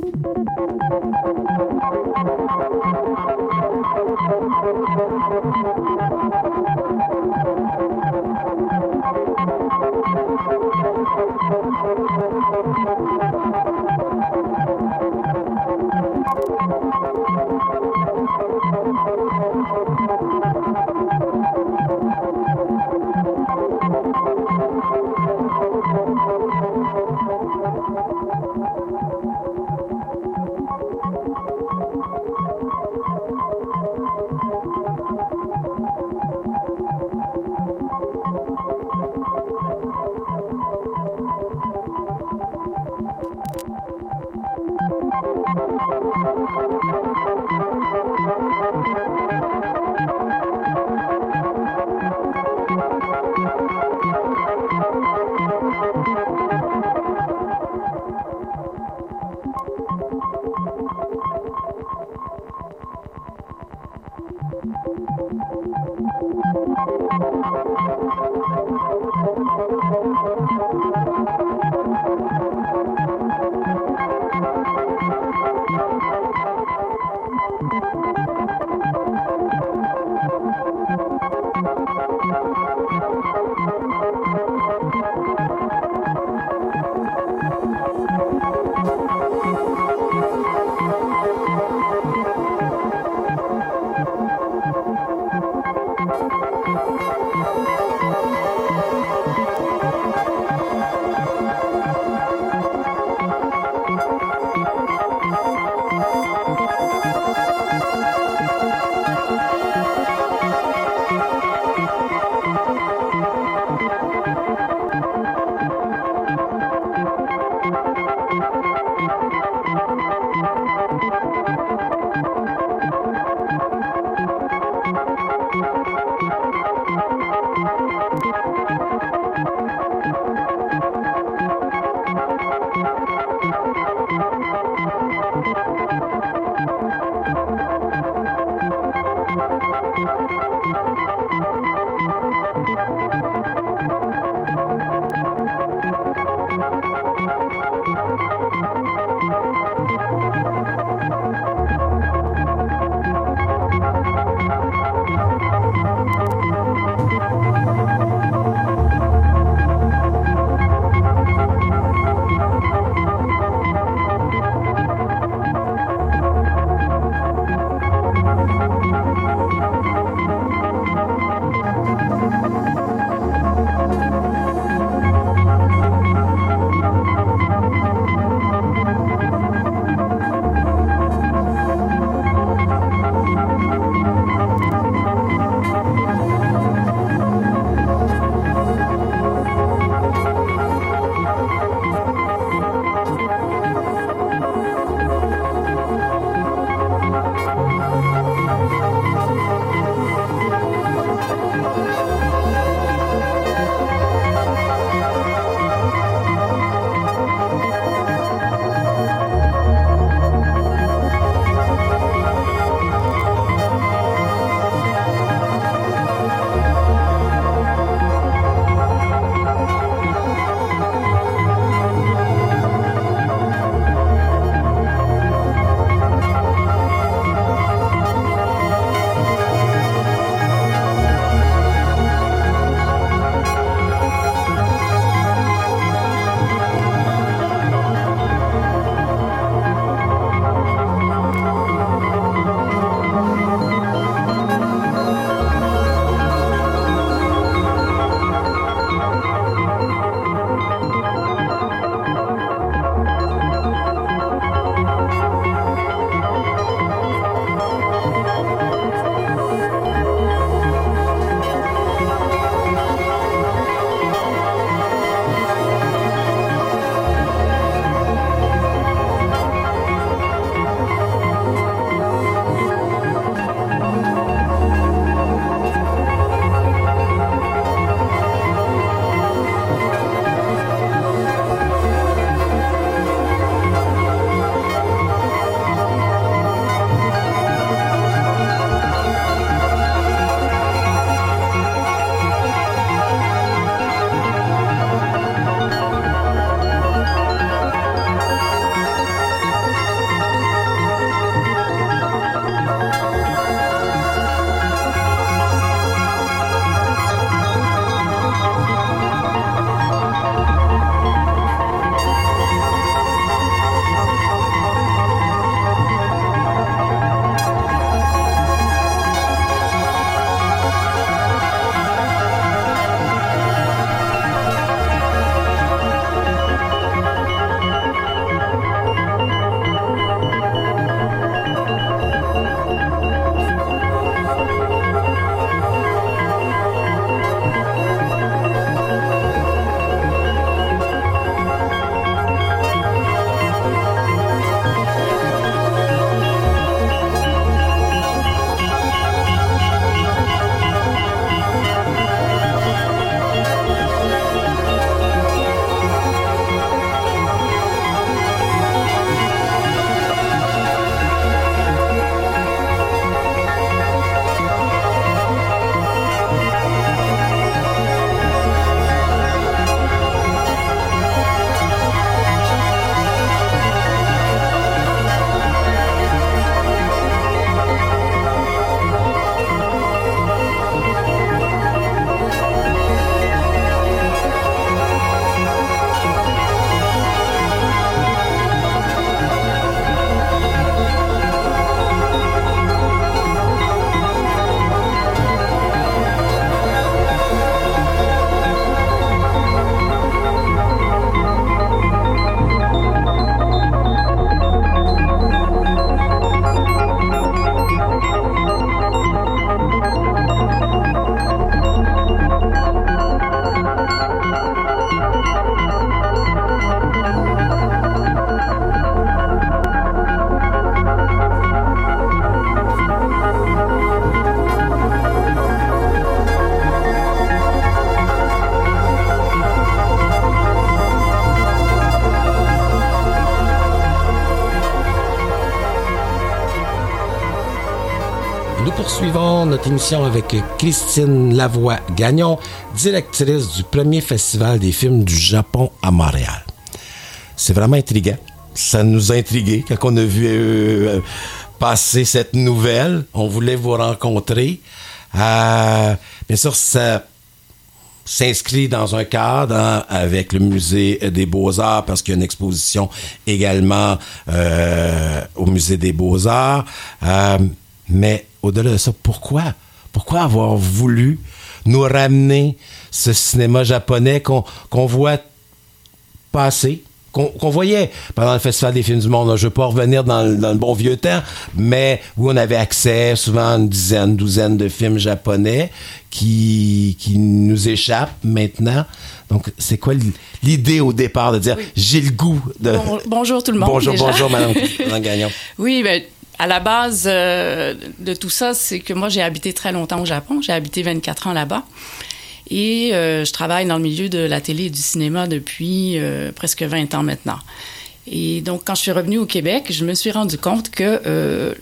Speaker 5: poursuivons notre émission avec Christine Lavoie-Gagnon, directrice du premier festival des films du Japon à Montréal. C'est vraiment intriguant. Ça nous a intrigués quand on a vu passer cette nouvelle. On voulait vous rencontrer. Bien sûr, ça s'inscrit dans un cadre avec le Musée des Beaux-Arts parce qu'il y a une exposition également au Musée des Beaux-Arts. Mais au-delà de ça, pourquoi avoir voulu nous ramener ce cinéma japonais qu'on voit passer, qu'on voyait pendant le Festival des films du monde? Je ne veux pas revenir dans le bon vieux temps, mais où on avait accès souvent à une douzaine de films japonais qui nous échappent maintenant. Donc, c'est quoi l'idée au départ de dire j'ai le goût de...
Speaker 9: Bonjour tout le monde.
Speaker 5: Bonjour, Madame Gagnon.
Speaker 9: Oui, bien, à la base de tout ça, c'est que moi, j'ai habité très longtemps au Japon. J'ai habité 24 ans là-bas. Et je travaille dans le milieu de la télé et du cinéma depuis presque 20 ans maintenant. Et donc, quand je suis revenue au Québec, je me suis rendu compte que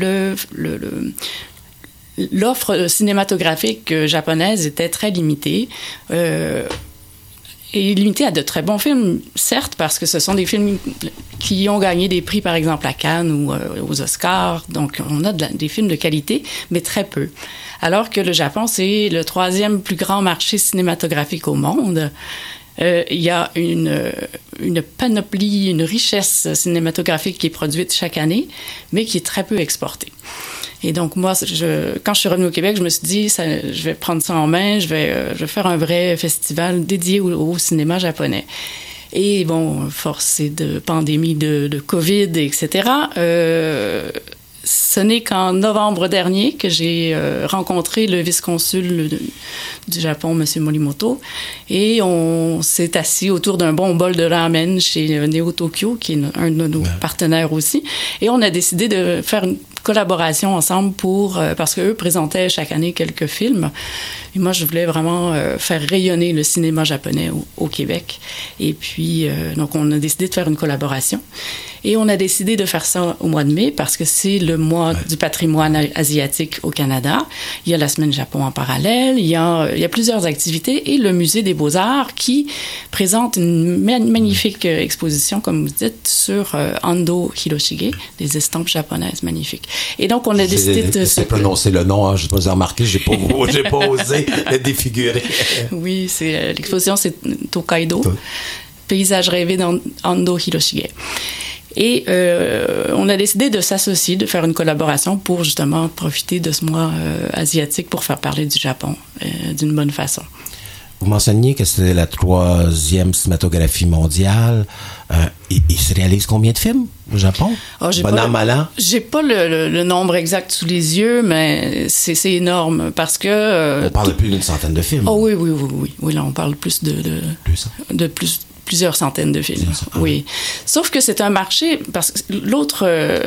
Speaker 9: l'offre cinématographique japonaise était très limitée. Et limité à de très bons films, certes, parce que ce sont des films qui ont gagné des prix, par exemple, à Cannes ou aux Oscars. Donc, on a des films de qualité, mais très peu. Alors que le Japon, c'est le 3e plus grand marché cinématographique au monde. Il y a une panoplie, une richesse cinématographique qui est produite chaque année, mais qui est très peu exportée. Et donc, moi, quand je suis revenue au Québec, je me suis dit, je vais prendre ça en main, je vais faire un vrai festival dédié au cinéma japonais. Et bon, forcé de pandémie, de COVID, etc., ce n'est qu'en novembre dernier que j'ai rencontré le vice-consul du Japon, M. Morimoto, et on s'est assis autour d'un bon bol de ramen chez Neo Tokyo, qui est un de nos partenaires aussi, et on a décidé de faire une collaboration ensemble parce qu'eux présentaient chaque année quelques films. Et moi, je voulais vraiment faire rayonner le cinéma japonais au Québec. Et puis, donc, on a décidé de faire une collaboration. Et on a décidé de faire ça au mois de mai parce que c'est le mois du patrimoine asiatique au Canada. Il y a la Semaine Japon en parallèle. Il y a plusieurs activités et le Musée des Beaux-Arts qui présente une magnifique exposition, comme vous dites, sur Ando Hiroshige, des estampes japonaises magnifiques. Et donc, on a décidé de...
Speaker 5: C'est prononcer le nom, hein, je dois remarquer, j'ai pas osé le défigurer.
Speaker 9: Oui, l'exposition, c'est Tokaido, paysage rêvé d'Ando Hiroshige. Et on a décidé de s'associer, de faire une collaboration pour justement profiter de ce mois asiatique pour faire parler du Japon d'une bonne façon.
Speaker 5: Vous mentionniez que c'était la 3e cinématographie mondiale. Il se réalise combien de films au Japon? Bon an, mal an?
Speaker 9: J'ai pas le nombre exact sous les yeux, mais c'est énorme parce que...
Speaker 5: on parle de plus d'une centaine de films.
Speaker 9: Oh oui. Oui, là, on parle plus de plusieurs centaines de films. Oui. Sauf que c'est un marché, parce que l'autre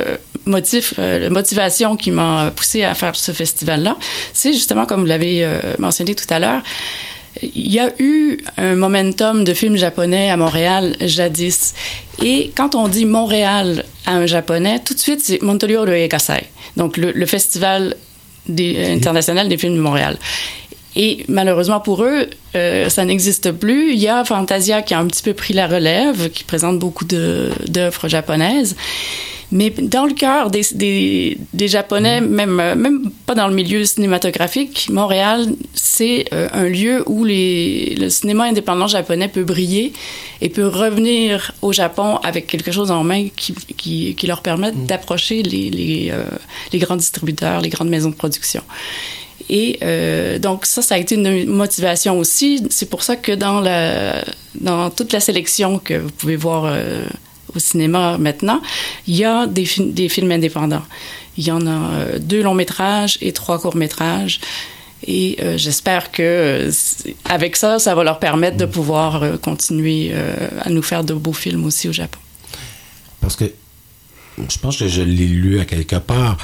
Speaker 9: motivation qui m'a poussée à faire ce festival-là, c'est justement, comme vous l'avez mentionné tout à l'heure, il y a eu un momentum de films japonais à Montréal jadis. Et quand on dit Montréal à un japonais, tout de suite, c'est Montorio de Eigasai, donc le festival international des films de Montréal. Et malheureusement pour eux, ça n'existe plus. Il y a Fantasia qui a un petit peu pris la relève, qui présente beaucoup d'œuvres japonaises. Mais dans le cœur des Japonais, même pas dans le milieu cinématographique, Montréal, c'est un lieu où le cinéma indépendant japonais peut briller et peut revenir au Japon avec quelque chose en main qui leur permette d'approcher les grands distributeurs, les grandes maisons de production. Et donc ça a été une motivation aussi. C'est pour ça que dans toute la sélection que vous pouvez voir au cinéma maintenant, il y a des films indépendants. Il y en a 2 longs-métrages et 3 courts-métrages. Et j'espère que avec ça va leur permettre de pouvoir continuer à nous faire de beaux films aussi au Japon.
Speaker 5: Parce que je pense que je l'ai lu à quelque part.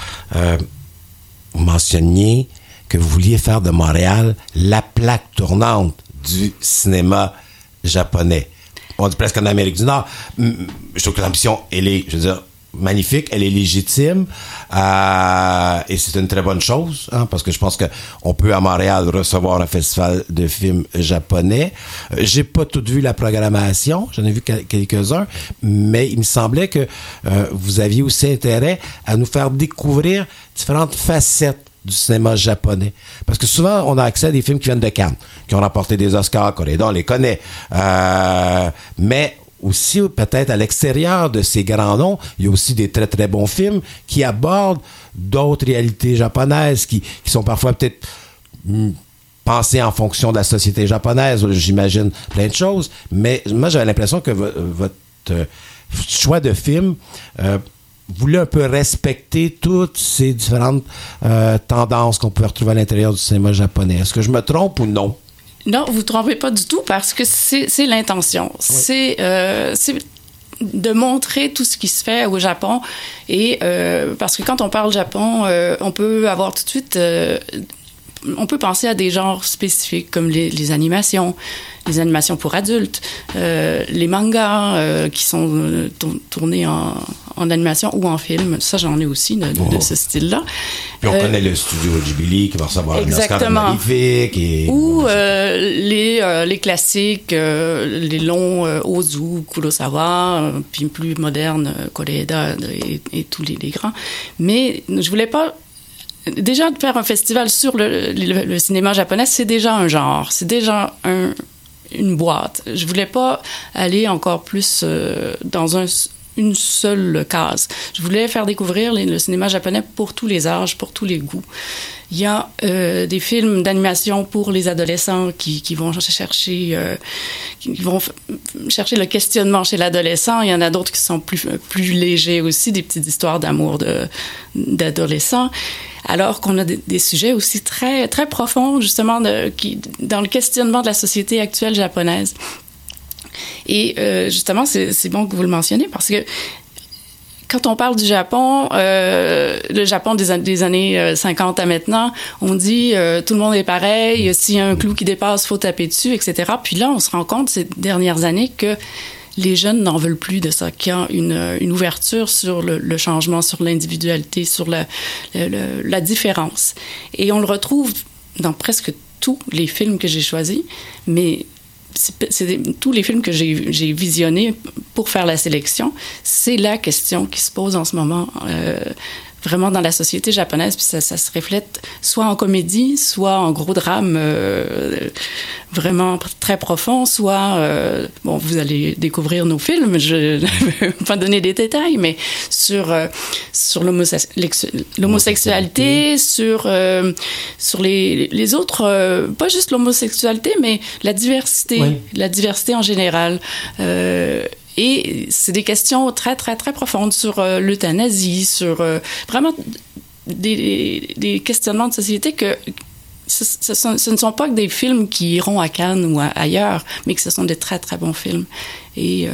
Speaker 5: Vous mentionniez que vous vouliez faire de Montréal la plaque tournante du cinéma japonais. On dit presque en Amérique du Nord. Je trouve que l'ambition, elle est, je veux dire, magnifique, elle est légitime, et c'est une très bonne chose, hein, parce que je pense que on peut à Montréal recevoir un festival de films japonais. J'ai pas tout vu la programmation, j'en ai vu quelques-uns, mais il me semblait que vous aviez aussi intérêt à nous faire découvrir différentes facettes du cinéma japonais. Parce que souvent, on a accès à des films qui viennent de Cannes, qui ont remporté des Oscars, on les connaît. Mais aussi, peut-être à l'extérieur de ces grands noms, il y a aussi des très, très bons films qui abordent d'autres réalités japonaises, qui sont parfois peut-être pensés en fonction de la société japonaise, j'imagine plein de choses. Mais moi, j'avais l'impression que votre choix de film voulait un peu respecter toutes ces différentes tendances qu'on peut retrouver à l'intérieur du cinéma japonais. Est-ce que je me trompe ou non?
Speaker 9: Non, vous ne trompez pas du tout parce que c'est l'intention. Oui. C'est de montrer tout ce qui se fait au Japon. Et parce que quand on parle Japon, on peut avoir tout de suite... on peut penser à des genres spécifiques comme les animations pour adultes, les mangas qui sont tournés en animation ou en film. Ça, j'en ai aussi de ce style-là.
Speaker 5: Puis on connaît le studio Ghibli qui va recevoir un Oscar magnifique.
Speaker 9: Ou les classiques, les longs Ozu, Kurosawa, puis plus modernes, Koreeda et tous les grands. Mais je voulais pas... Déjà, de faire un festival sur le cinéma japonais, c'est déjà un genre, c'est déjà une boîte. Je voulais pas aller encore plus dans une seule case. Je voulais faire découvrir le cinéma japonais pour tous les âges, pour tous les goûts. Il y a des films d'animation pour les adolescents qui vont chercher le questionnement chez l'adolescent. Il y en a d'autres qui sont plus légers aussi, des petites histoires d'amour d'adolescents. Alors qu'on a des sujets aussi très, très profonds, justement, dans le questionnement de la société actuelle japonaise. Et justement, c'est bon que vous le mentionnez parce que quand on parle du Japon, le Japon des années 50 à maintenant, on dit tout le monde est pareil, s'il y a un clou qui dépasse, faut taper dessus, etc. Puis là, on se rend compte ces dernières années que les jeunes n'en veulent plus de ça, qu'il y a une ouverture sur le changement, sur l'individualité, sur la différence. Et on le retrouve dans presque tous les films que j'ai choisis, mais tous les films que j'ai visionnés pour faire la sélection, c'est la question qui se pose en ce moment vraiment dans la société japonaise, puis ça se reflète soit en comédie, soit en gros drame vraiment très profond, soit... vous allez découvrir nos films, je ne vais pas donner des détails, mais sur l'homosexualité, sur les autres... pas juste l'homosexualité, mais la diversité, la diversité en général. Et c'est des questions très, très, très profondes sur l'euthanasie, sur vraiment des questionnements de société que ce ne sont pas que des films qui iront à Cannes ou ailleurs, mais que ce sont des très, très bons films. Et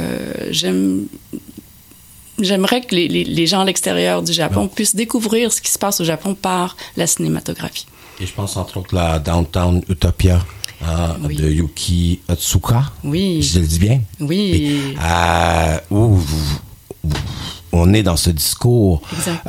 Speaker 9: j'aimerais que les gens à l'extérieur du Japon puissent découvrir ce qui se passe au Japon par la cinématographie.
Speaker 5: Et je pense entre autres la Downtown Utopia. De Yuki Otsuka.
Speaker 9: Oui.
Speaker 5: Je le dis bien.
Speaker 9: Oui.
Speaker 5: Où on est dans ce discours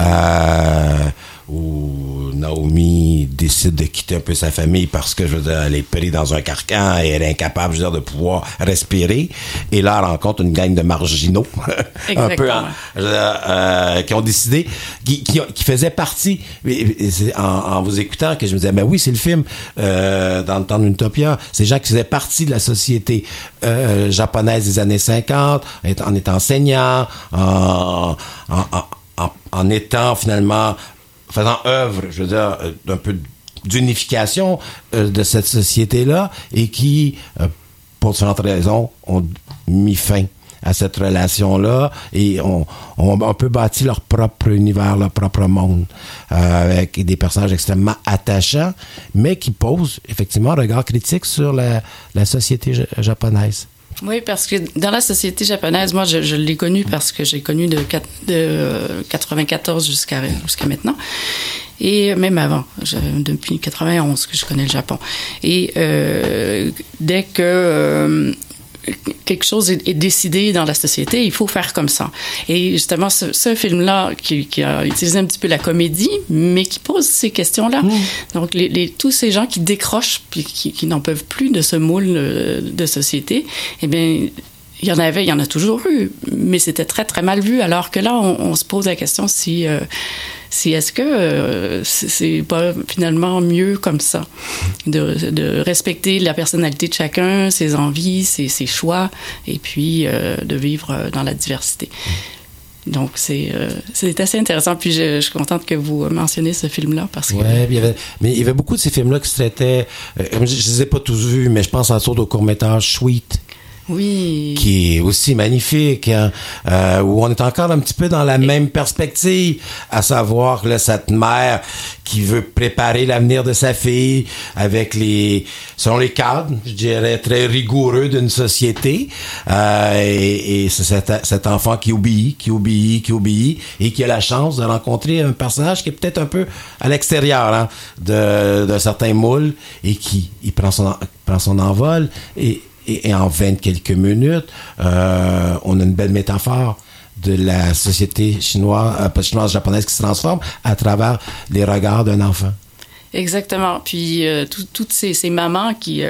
Speaker 5: où Naomi décide de quitter un peu sa famille parce que, je veux dire, elle est prise dans un carcan et elle est incapable, je veux dire, de pouvoir respirer. Et là, elle rencontre une gang de marginaux, un peu, qui ont décidé, qui faisaient partie, en vous écoutant, que je me disais, ben oui, c'est le film, dans le temps d'Utopia, ces gens qui faisaient partie de la société japonaise des années 50, en étant enseignants, en étant finalement faisant œuvre, je veux dire, d'un peu d'unification de cette société-là et qui, pour différentes raisons, ont mis fin à cette relation-là et ont un peu bâti leur propre univers, leur propre monde, avec des personnages extrêmement attachants, mais qui posent effectivement un regard critique sur la société japonaise.
Speaker 9: Oui, parce que dans la société japonaise, moi, je l'ai connue parce que j'ai connu de 94 jusqu'à maintenant. Et même avant, depuis 91 que je connais le Japon. Et dès que quelque chose est décidé dans la société, il faut faire comme ça. Et justement, ce film-là, qui a utilisé un petit peu la comédie, mais qui pose ces questions-là. Donc, tous ces gens qui décrochent puis qui n'en peuvent plus de ce moule de société, eh bien, il y en a toujours eu, mais c'était très, très mal vu. Alors que là, on se pose la question si est-ce que c'est pas finalement mieux comme ça, de respecter la personnalité de chacun, ses envies, ses choix, et puis de vivre dans la diversité. Donc, c'est assez intéressant. Puis, je suis contente que vous mentionniez ce film-là parce que...
Speaker 5: Ouais, mais il y avait beaucoup de ces films-là qui se traitaient... je ne les ai pas tous vus, mais je pense entre autres au court-métrage Sweet.
Speaker 9: Oui.
Speaker 5: Qui est aussi magnifique, hein, où on est encore un petit peu dans la même perspective, à savoir là, cette mère qui veut préparer l'avenir de sa fille avec selon les cadres, je dirais, très rigoureux d'une société, et c'est cet enfant qui obéit, et qui a la chance de rencontrer un personnage qui est peut-être un peu à l'extérieur, hein, d'un certain moule, et qui prend son envol, et en 20 quelques minutes, on a une belle métaphore de la société chinoise-japonaise qui se transforme à travers les regards d'un enfant.
Speaker 9: Exactement. Puis toutes ces mamans qui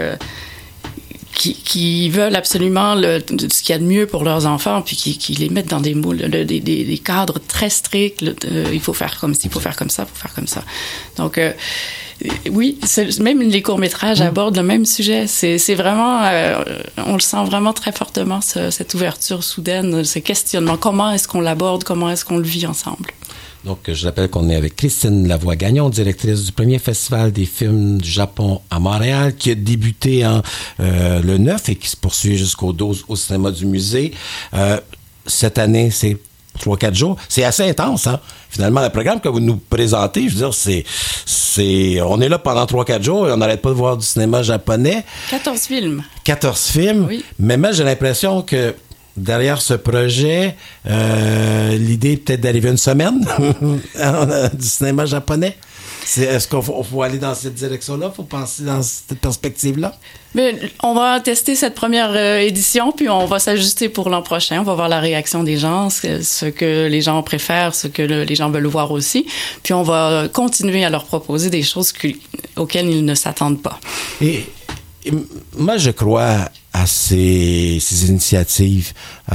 Speaker 9: veulent absolument ce qu'il y a de mieux pour leurs enfants, puis qui les mettent dans des moules, des cadres très stricts. Il faut faire comme ci, il faut faire comme ça, il faut faire comme ça. Donc, oui, même les courts-métrages abordent le même sujet. C'est vraiment, on le sent vraiment très fortement, cette ouverture soudaine, ce questionnement. Comment est-ce qu'on l'aborde? Comment est-ce qu'on le vit ensemble?
Speaker 5: Donc, je rappelle qu'on est avec Christine Lavoie-Gagnon, directrice du premier festival des films du Japon à Montréal, qui a débuté le 9 et qui se poursuit jusqu'au 12 au cinéma du musée. Cette année, c'est 3-4 jours. C'est assez intense, hein? Finalement, le programme que vous nous présentez, je veux dire, on est là pendant 3-4 jours et on n'arrête pas de voir du cinéma japonais.
Speaker 9: 14 films.
Speaker 5: 14 films. Oui. Mais moi, j'ai l'impression que derrière ce projet, l'idée est peut-être d'arriver une semaine du cinéma japonais. Est-ce qu'on faut aller dans cette direction-là? Faut penser dans cette perspective-là?
Speaker 9: Mais on va tester cette première édition, puis on va s'ajuster pour l'an prochain. On va voir la réaction des gens, ce que les gens préfèrent, ce que les gens veulent voir aussi. Puis on va continuer à leur proposer des choses auxquelles ils ne s'attendent pas.
Speaker 5: Et moi, je crois à ces initiatives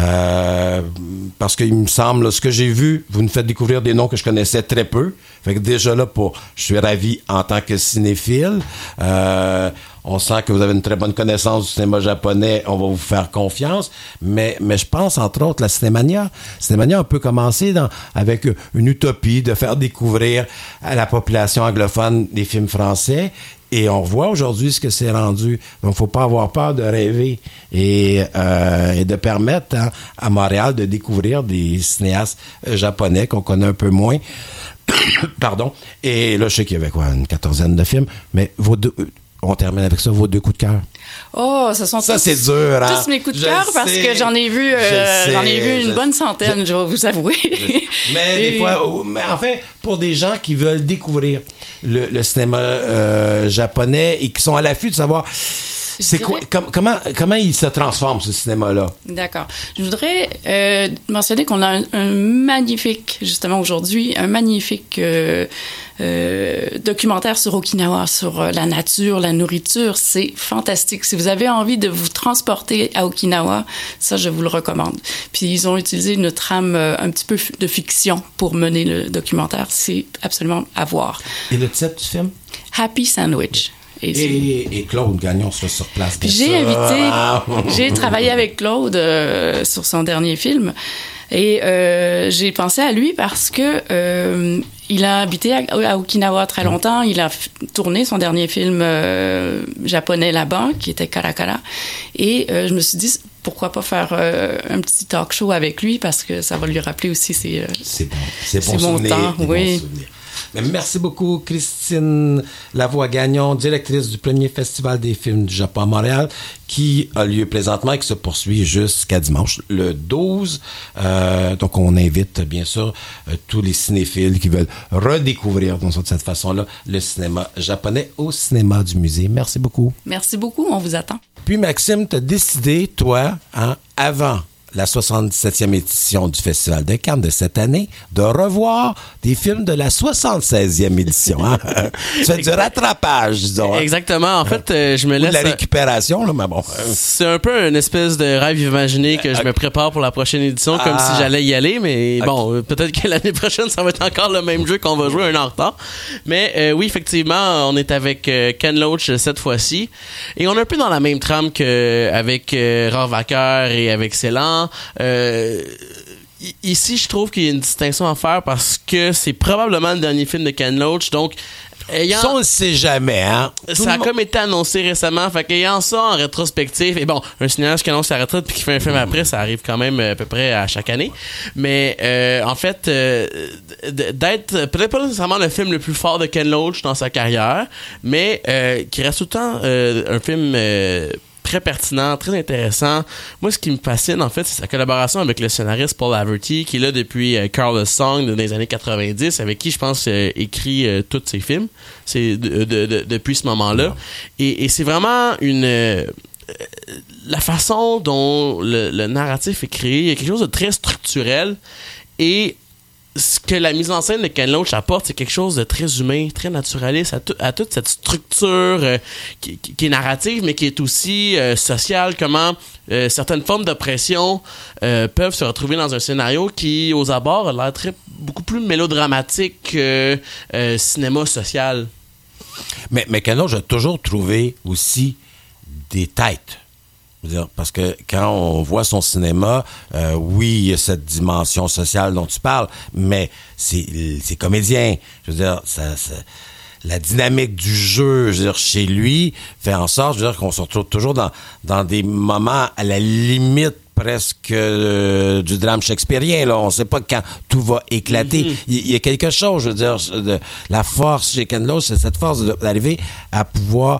Speaker 5: parce qu'il me semble, ce que j'ai vu, vous nous faites découvrir des noms que je connaissais très peu. Fait que déjà là, je suis ravi en tant que cinéphile. On sent que vous avez une très bonne connaissance du cinéma japonais. On va vous faire confiance. Mais je pense, entre autres, la Cinémania. Cinémania, on peut commencer avec une utopie de faire découvrir à la population anglophone des films français. Et on voit aujourd'hui ce que c'est rendu. Donc, faut pas avoir peur de rêver et de permettre à Montréal de découvrir des cinéastes japonais qu'on connaît un peu moins. Pardon. Et là, je sais qu'il y avait une 14aine de films, mais on termine avec ça, vos 2 coups de cœur.
Speaker 9: Oh,
Speaker 5: ça, c'est dur, hein?
Speaker 9: Tous mes coups de cœur parce que j'en ai vu une bonne centaine, je vais vous avouer.
Speaker 5: Mais en fait, pour des gens qui veulent découvrir le cinéma japonais et qui sont à l'affût de savoir comment il se transforme, ce cinéma-là.
Speaker 9: D'accord. Je voudrais mentionner qu'on a un magnifique, justement aujourd'hui, un magnifique documentaire sur Okinawa, sur la nature, la nourriture. C'est fantastique. Si vous avez envie de vous transporter à Okinawa, ça, je vous le recommande. Puis, ils ont utilisé une trame un petit peu de fiction pour mener le documentaire. C'est absolument à voir.
Speaker 5: Et le titre du film?
Speaker 9: Happy Sandwich.
Speaker 5: Et Claude Gagnon sera sur place.
Speaker 9: Puis j'ai travaillé avec Claude sur son dernier film et j'ai pensé à lui parce que il a habité à Okinawa très longtemps. Il a tourné son dernier film japonais là-bas, qui était Karakara. Et je me suis dit, pourquoi pas faire un petit talk show avec lui parce que ça va lui rappeler aussi ses
Speaker 5: bon
Speaker 9: bons temps. Oui.
Speaker 5: Merci beaucoup, Christine Lavoie-Gagnon, directrice du premier Festival des films du Japon à Montréal, qui a lieu présentement et qui se poursuit jusqu'à dimanche, le 12. Donc, on invite, bien sûr, tous les cinéphiles qui veulent redécouvrir, de cette façon-là, le cinéma japonais au cinéma du musée. Merci beaucoup.
Speaker 9: Merci beaucoup, on vous attend.
Speaker 5: Puis, Maxime, tu as décidé, toi, avant la 77e édition du Festival de Cannes de cette année, de revoir des films de la 76e édition. Tu fais du rattrapage, disons.
Speaker 7: Exactement. En fait, je me laisse...
Speaker 5: Ou de la récupération, là, mais bon.
Speaker 7: C'est un peu une espèce de rêve imaginé que je me prépare pour la prochaine édition, comme si j'allais y aller, mais bon, peut-être que l'année prochaine, ça va être encore le même jeu qu'on va jouer un an en retard. Mais oui, effectivement, on est avec Ken Loach cette fois-ci. Et on est un peu dans la même trame qu'avec Rohrwacher et avec Ceylan. Ici, je trouve qu'il y a une distinction à faire parce que c'est probablement le dernier film de Ken Loach, donc
Speaker 5: ça, on le sait jamais, hein?
Speaker 7: Ça a comme été annoncé récemment, fait qu'ayant ça en rétrospective, et bon, un cinéaste qui annonce sa retraite puis qui fait un film après, ça arrive quand même à peu près à chaque année, mais en fait, d'être peut-être pas nécessairement le film le plus fort de Ken Loach dans sa carrière, mais qui reste tout le temps un film très pertinent, très intéressant. Moi, ce qui me fascine, en fait, c'est sa collaboration avec le scénariste Paul Haverty, qui est là depuis Carlos Song dans les années 90, avec qui, je pense, écrit tous ses films. C'est depuis ce moment-là. Wow. Et c'est vraiment la façon dont le narratif est créé. Il y a quelque chose de très structurel et ce que la mise en scène de Ken Loach apporte, c'est quelque chose de très humain, très naturaliste, à toute cette structure qui est narrative, mais qui est aussi sociale. Comment certaines formes d'oppression peuvent se retrouver dans un scénario qui, aux abords, a l'air beaucoup plus mélodramatique que cinéma social.
Speaker 5: Mais Ken Loach a toujours trouvé aussi des têtes. Parce que quand on voit son cinéma, oui, il y a cette dimension sociale dont tu parles, mais c'est comédien. Je veux dire, la dynamique du jeu, je veux dire, chez lui, fait en sorte, je veux dire, qu'on se retrouve toujours dans des moments à la limite presque du drame shakespearien, là. On sait pas quand tout va éclater. Mm-hmm. Il y a quelque chose, je veux dire, la force chez Ken Loach, c'est cette force d'arriver à pouvoir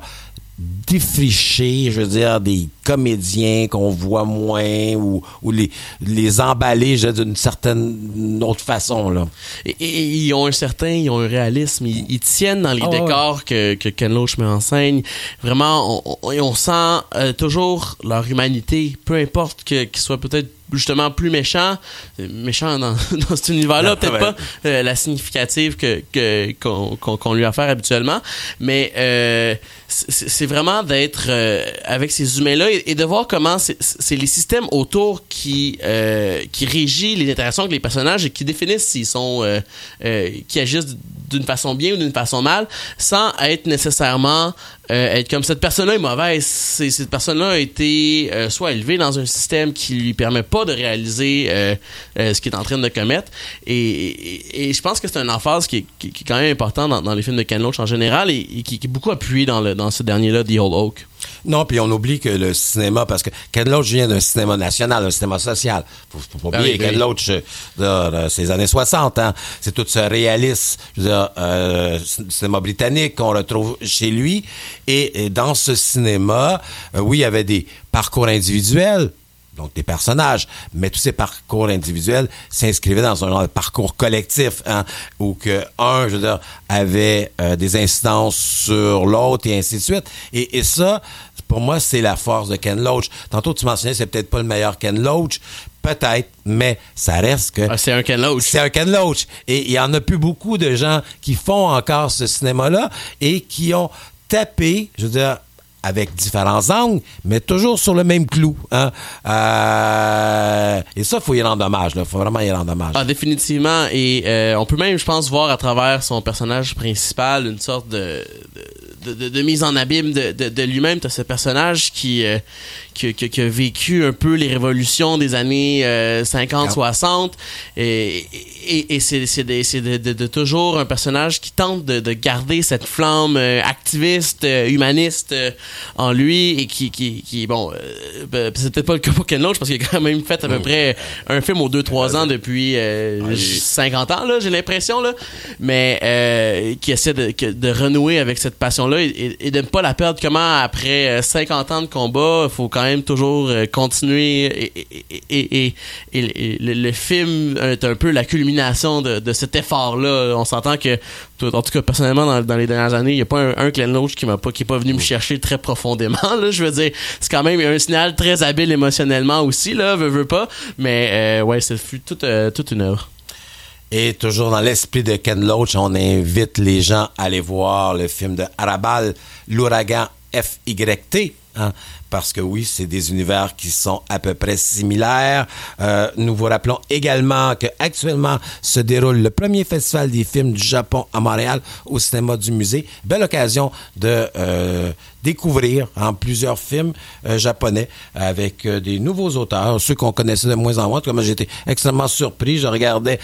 Speaker 5: défricher, je veux dire, des comédiens qu'on voit moins ou les emballer d'une certaine autre façon, là.
Speaker 7: Et ils ont un réalisme. Ils tiennent dans les décors que Ken Loach met en scène. Vraiment, on sent toujours leur humanité, peu importe qu'ils soient peut-être justement plus méchant dans cet univers-là, non, peut-être pas la significative qu'on lui a offert habituellement, mais c'est vraiment d'être avec ces humains-là et de voir comment c'est les systèmes autour qui régissent les interactions avec les personnages et qui définissent s'ils sont qui agissent d'une façon bien ou d'une façon mal, sans être nécessairement être comme cette personne-là est mauvaise. Cette personne-là a été soit élevée dans un système qui lui permet pas de réaliser ce qu'il est en train de commettre. Et je pense que c'est une emphase qui est quand même important dans les films de Ken Loach en général et qui est beaucoup appuyé dans ce dernier-là, The Old Oak.
Speaker 5: Non, puis on oublie que le cinéma, parce que Ken Loach vient d'un cinéma national, d'un cinéma social. Faut pas oublier, Ken Loach, c'est les années 60, hein. C'est tout ce réalisme, je veux dire, cinéma britannique qu'on retrouve chez lui. Et dans ce cinéma, oui, il y avait des parcours individuels, donc des personnages, mais tous ces parcours individuels s'inscrivaient dans un genre de parcours collectif, hein, où que un, je veux dire, avait des incidences sur l'autre et ainsi de suite. Et ça, pour moi, c'est la force de Ken Loach. Tantôt, tu mentionnais, c'est peut-être pas le meilleur Ken Loach, peut-être, mais ça reste que...
Speaker 7: c'est un Ken Loach.
Speaker 5: C'est un Ken Loach. Et il y en a plus beaucoup de gens qui font encore ce cinéma-là et qui ont tapé, je veux dire, avec différents angles, mais toujours sur le même clou. Hein? Et ça, il faut y rendre hommage. Il faut vraiment y rendre hommage.
Speaker 7: Ah, définitivement. Et on peut même, je pense, voir à travers son personnage principal une sorte de mise en abîme de lui-même. T'as ce personnage qui qui a vécu un peu les révolutions des années 50-60 et c'est de toujours un personnage qui tente de garder cette flamme activiste, humaniste en lui et qui bon c'est peut-être pas le cas pour Ken Loach parce qu'il a quand même fait à peu près un film aux 2-3 ans depuis 50 ans là, j'ai l'impression là, mais qui essaie de renouer avec cette passion là et de ne pas la perdre. Comment après 50 ans de combat, faut quand même toujours continuer et le film est un peu la culmination de cet effort là. On s'entend que en tout cas personnellement dans les dernières années, il y a pas un Ken Loach qui est pas venu me chercher très profondément là. Je veux dire, c'est quand même un signal très habile émotionnellement aussi là, veux pas, mais ouais, ça fut toute une œuvre.
Speaker 5: Et toujours dans l'esprit de Ken Loach, on invite les gens à aller voir le film de Arrabal, l'ouragan FYT, hein, parce que oui, c'est des univers qui sont à peu près similaires. Nous vous rappelons également qu'actuellement se déroule le premier festival des films du Japon à Montréal, au cinéma du musée. Belle occasion de découvrir plusieurs films japonais avec des nouveaux auteurs, ceux qu'on connaissait de moins en moins. Comme j'étais extrêmement surpris, je regardais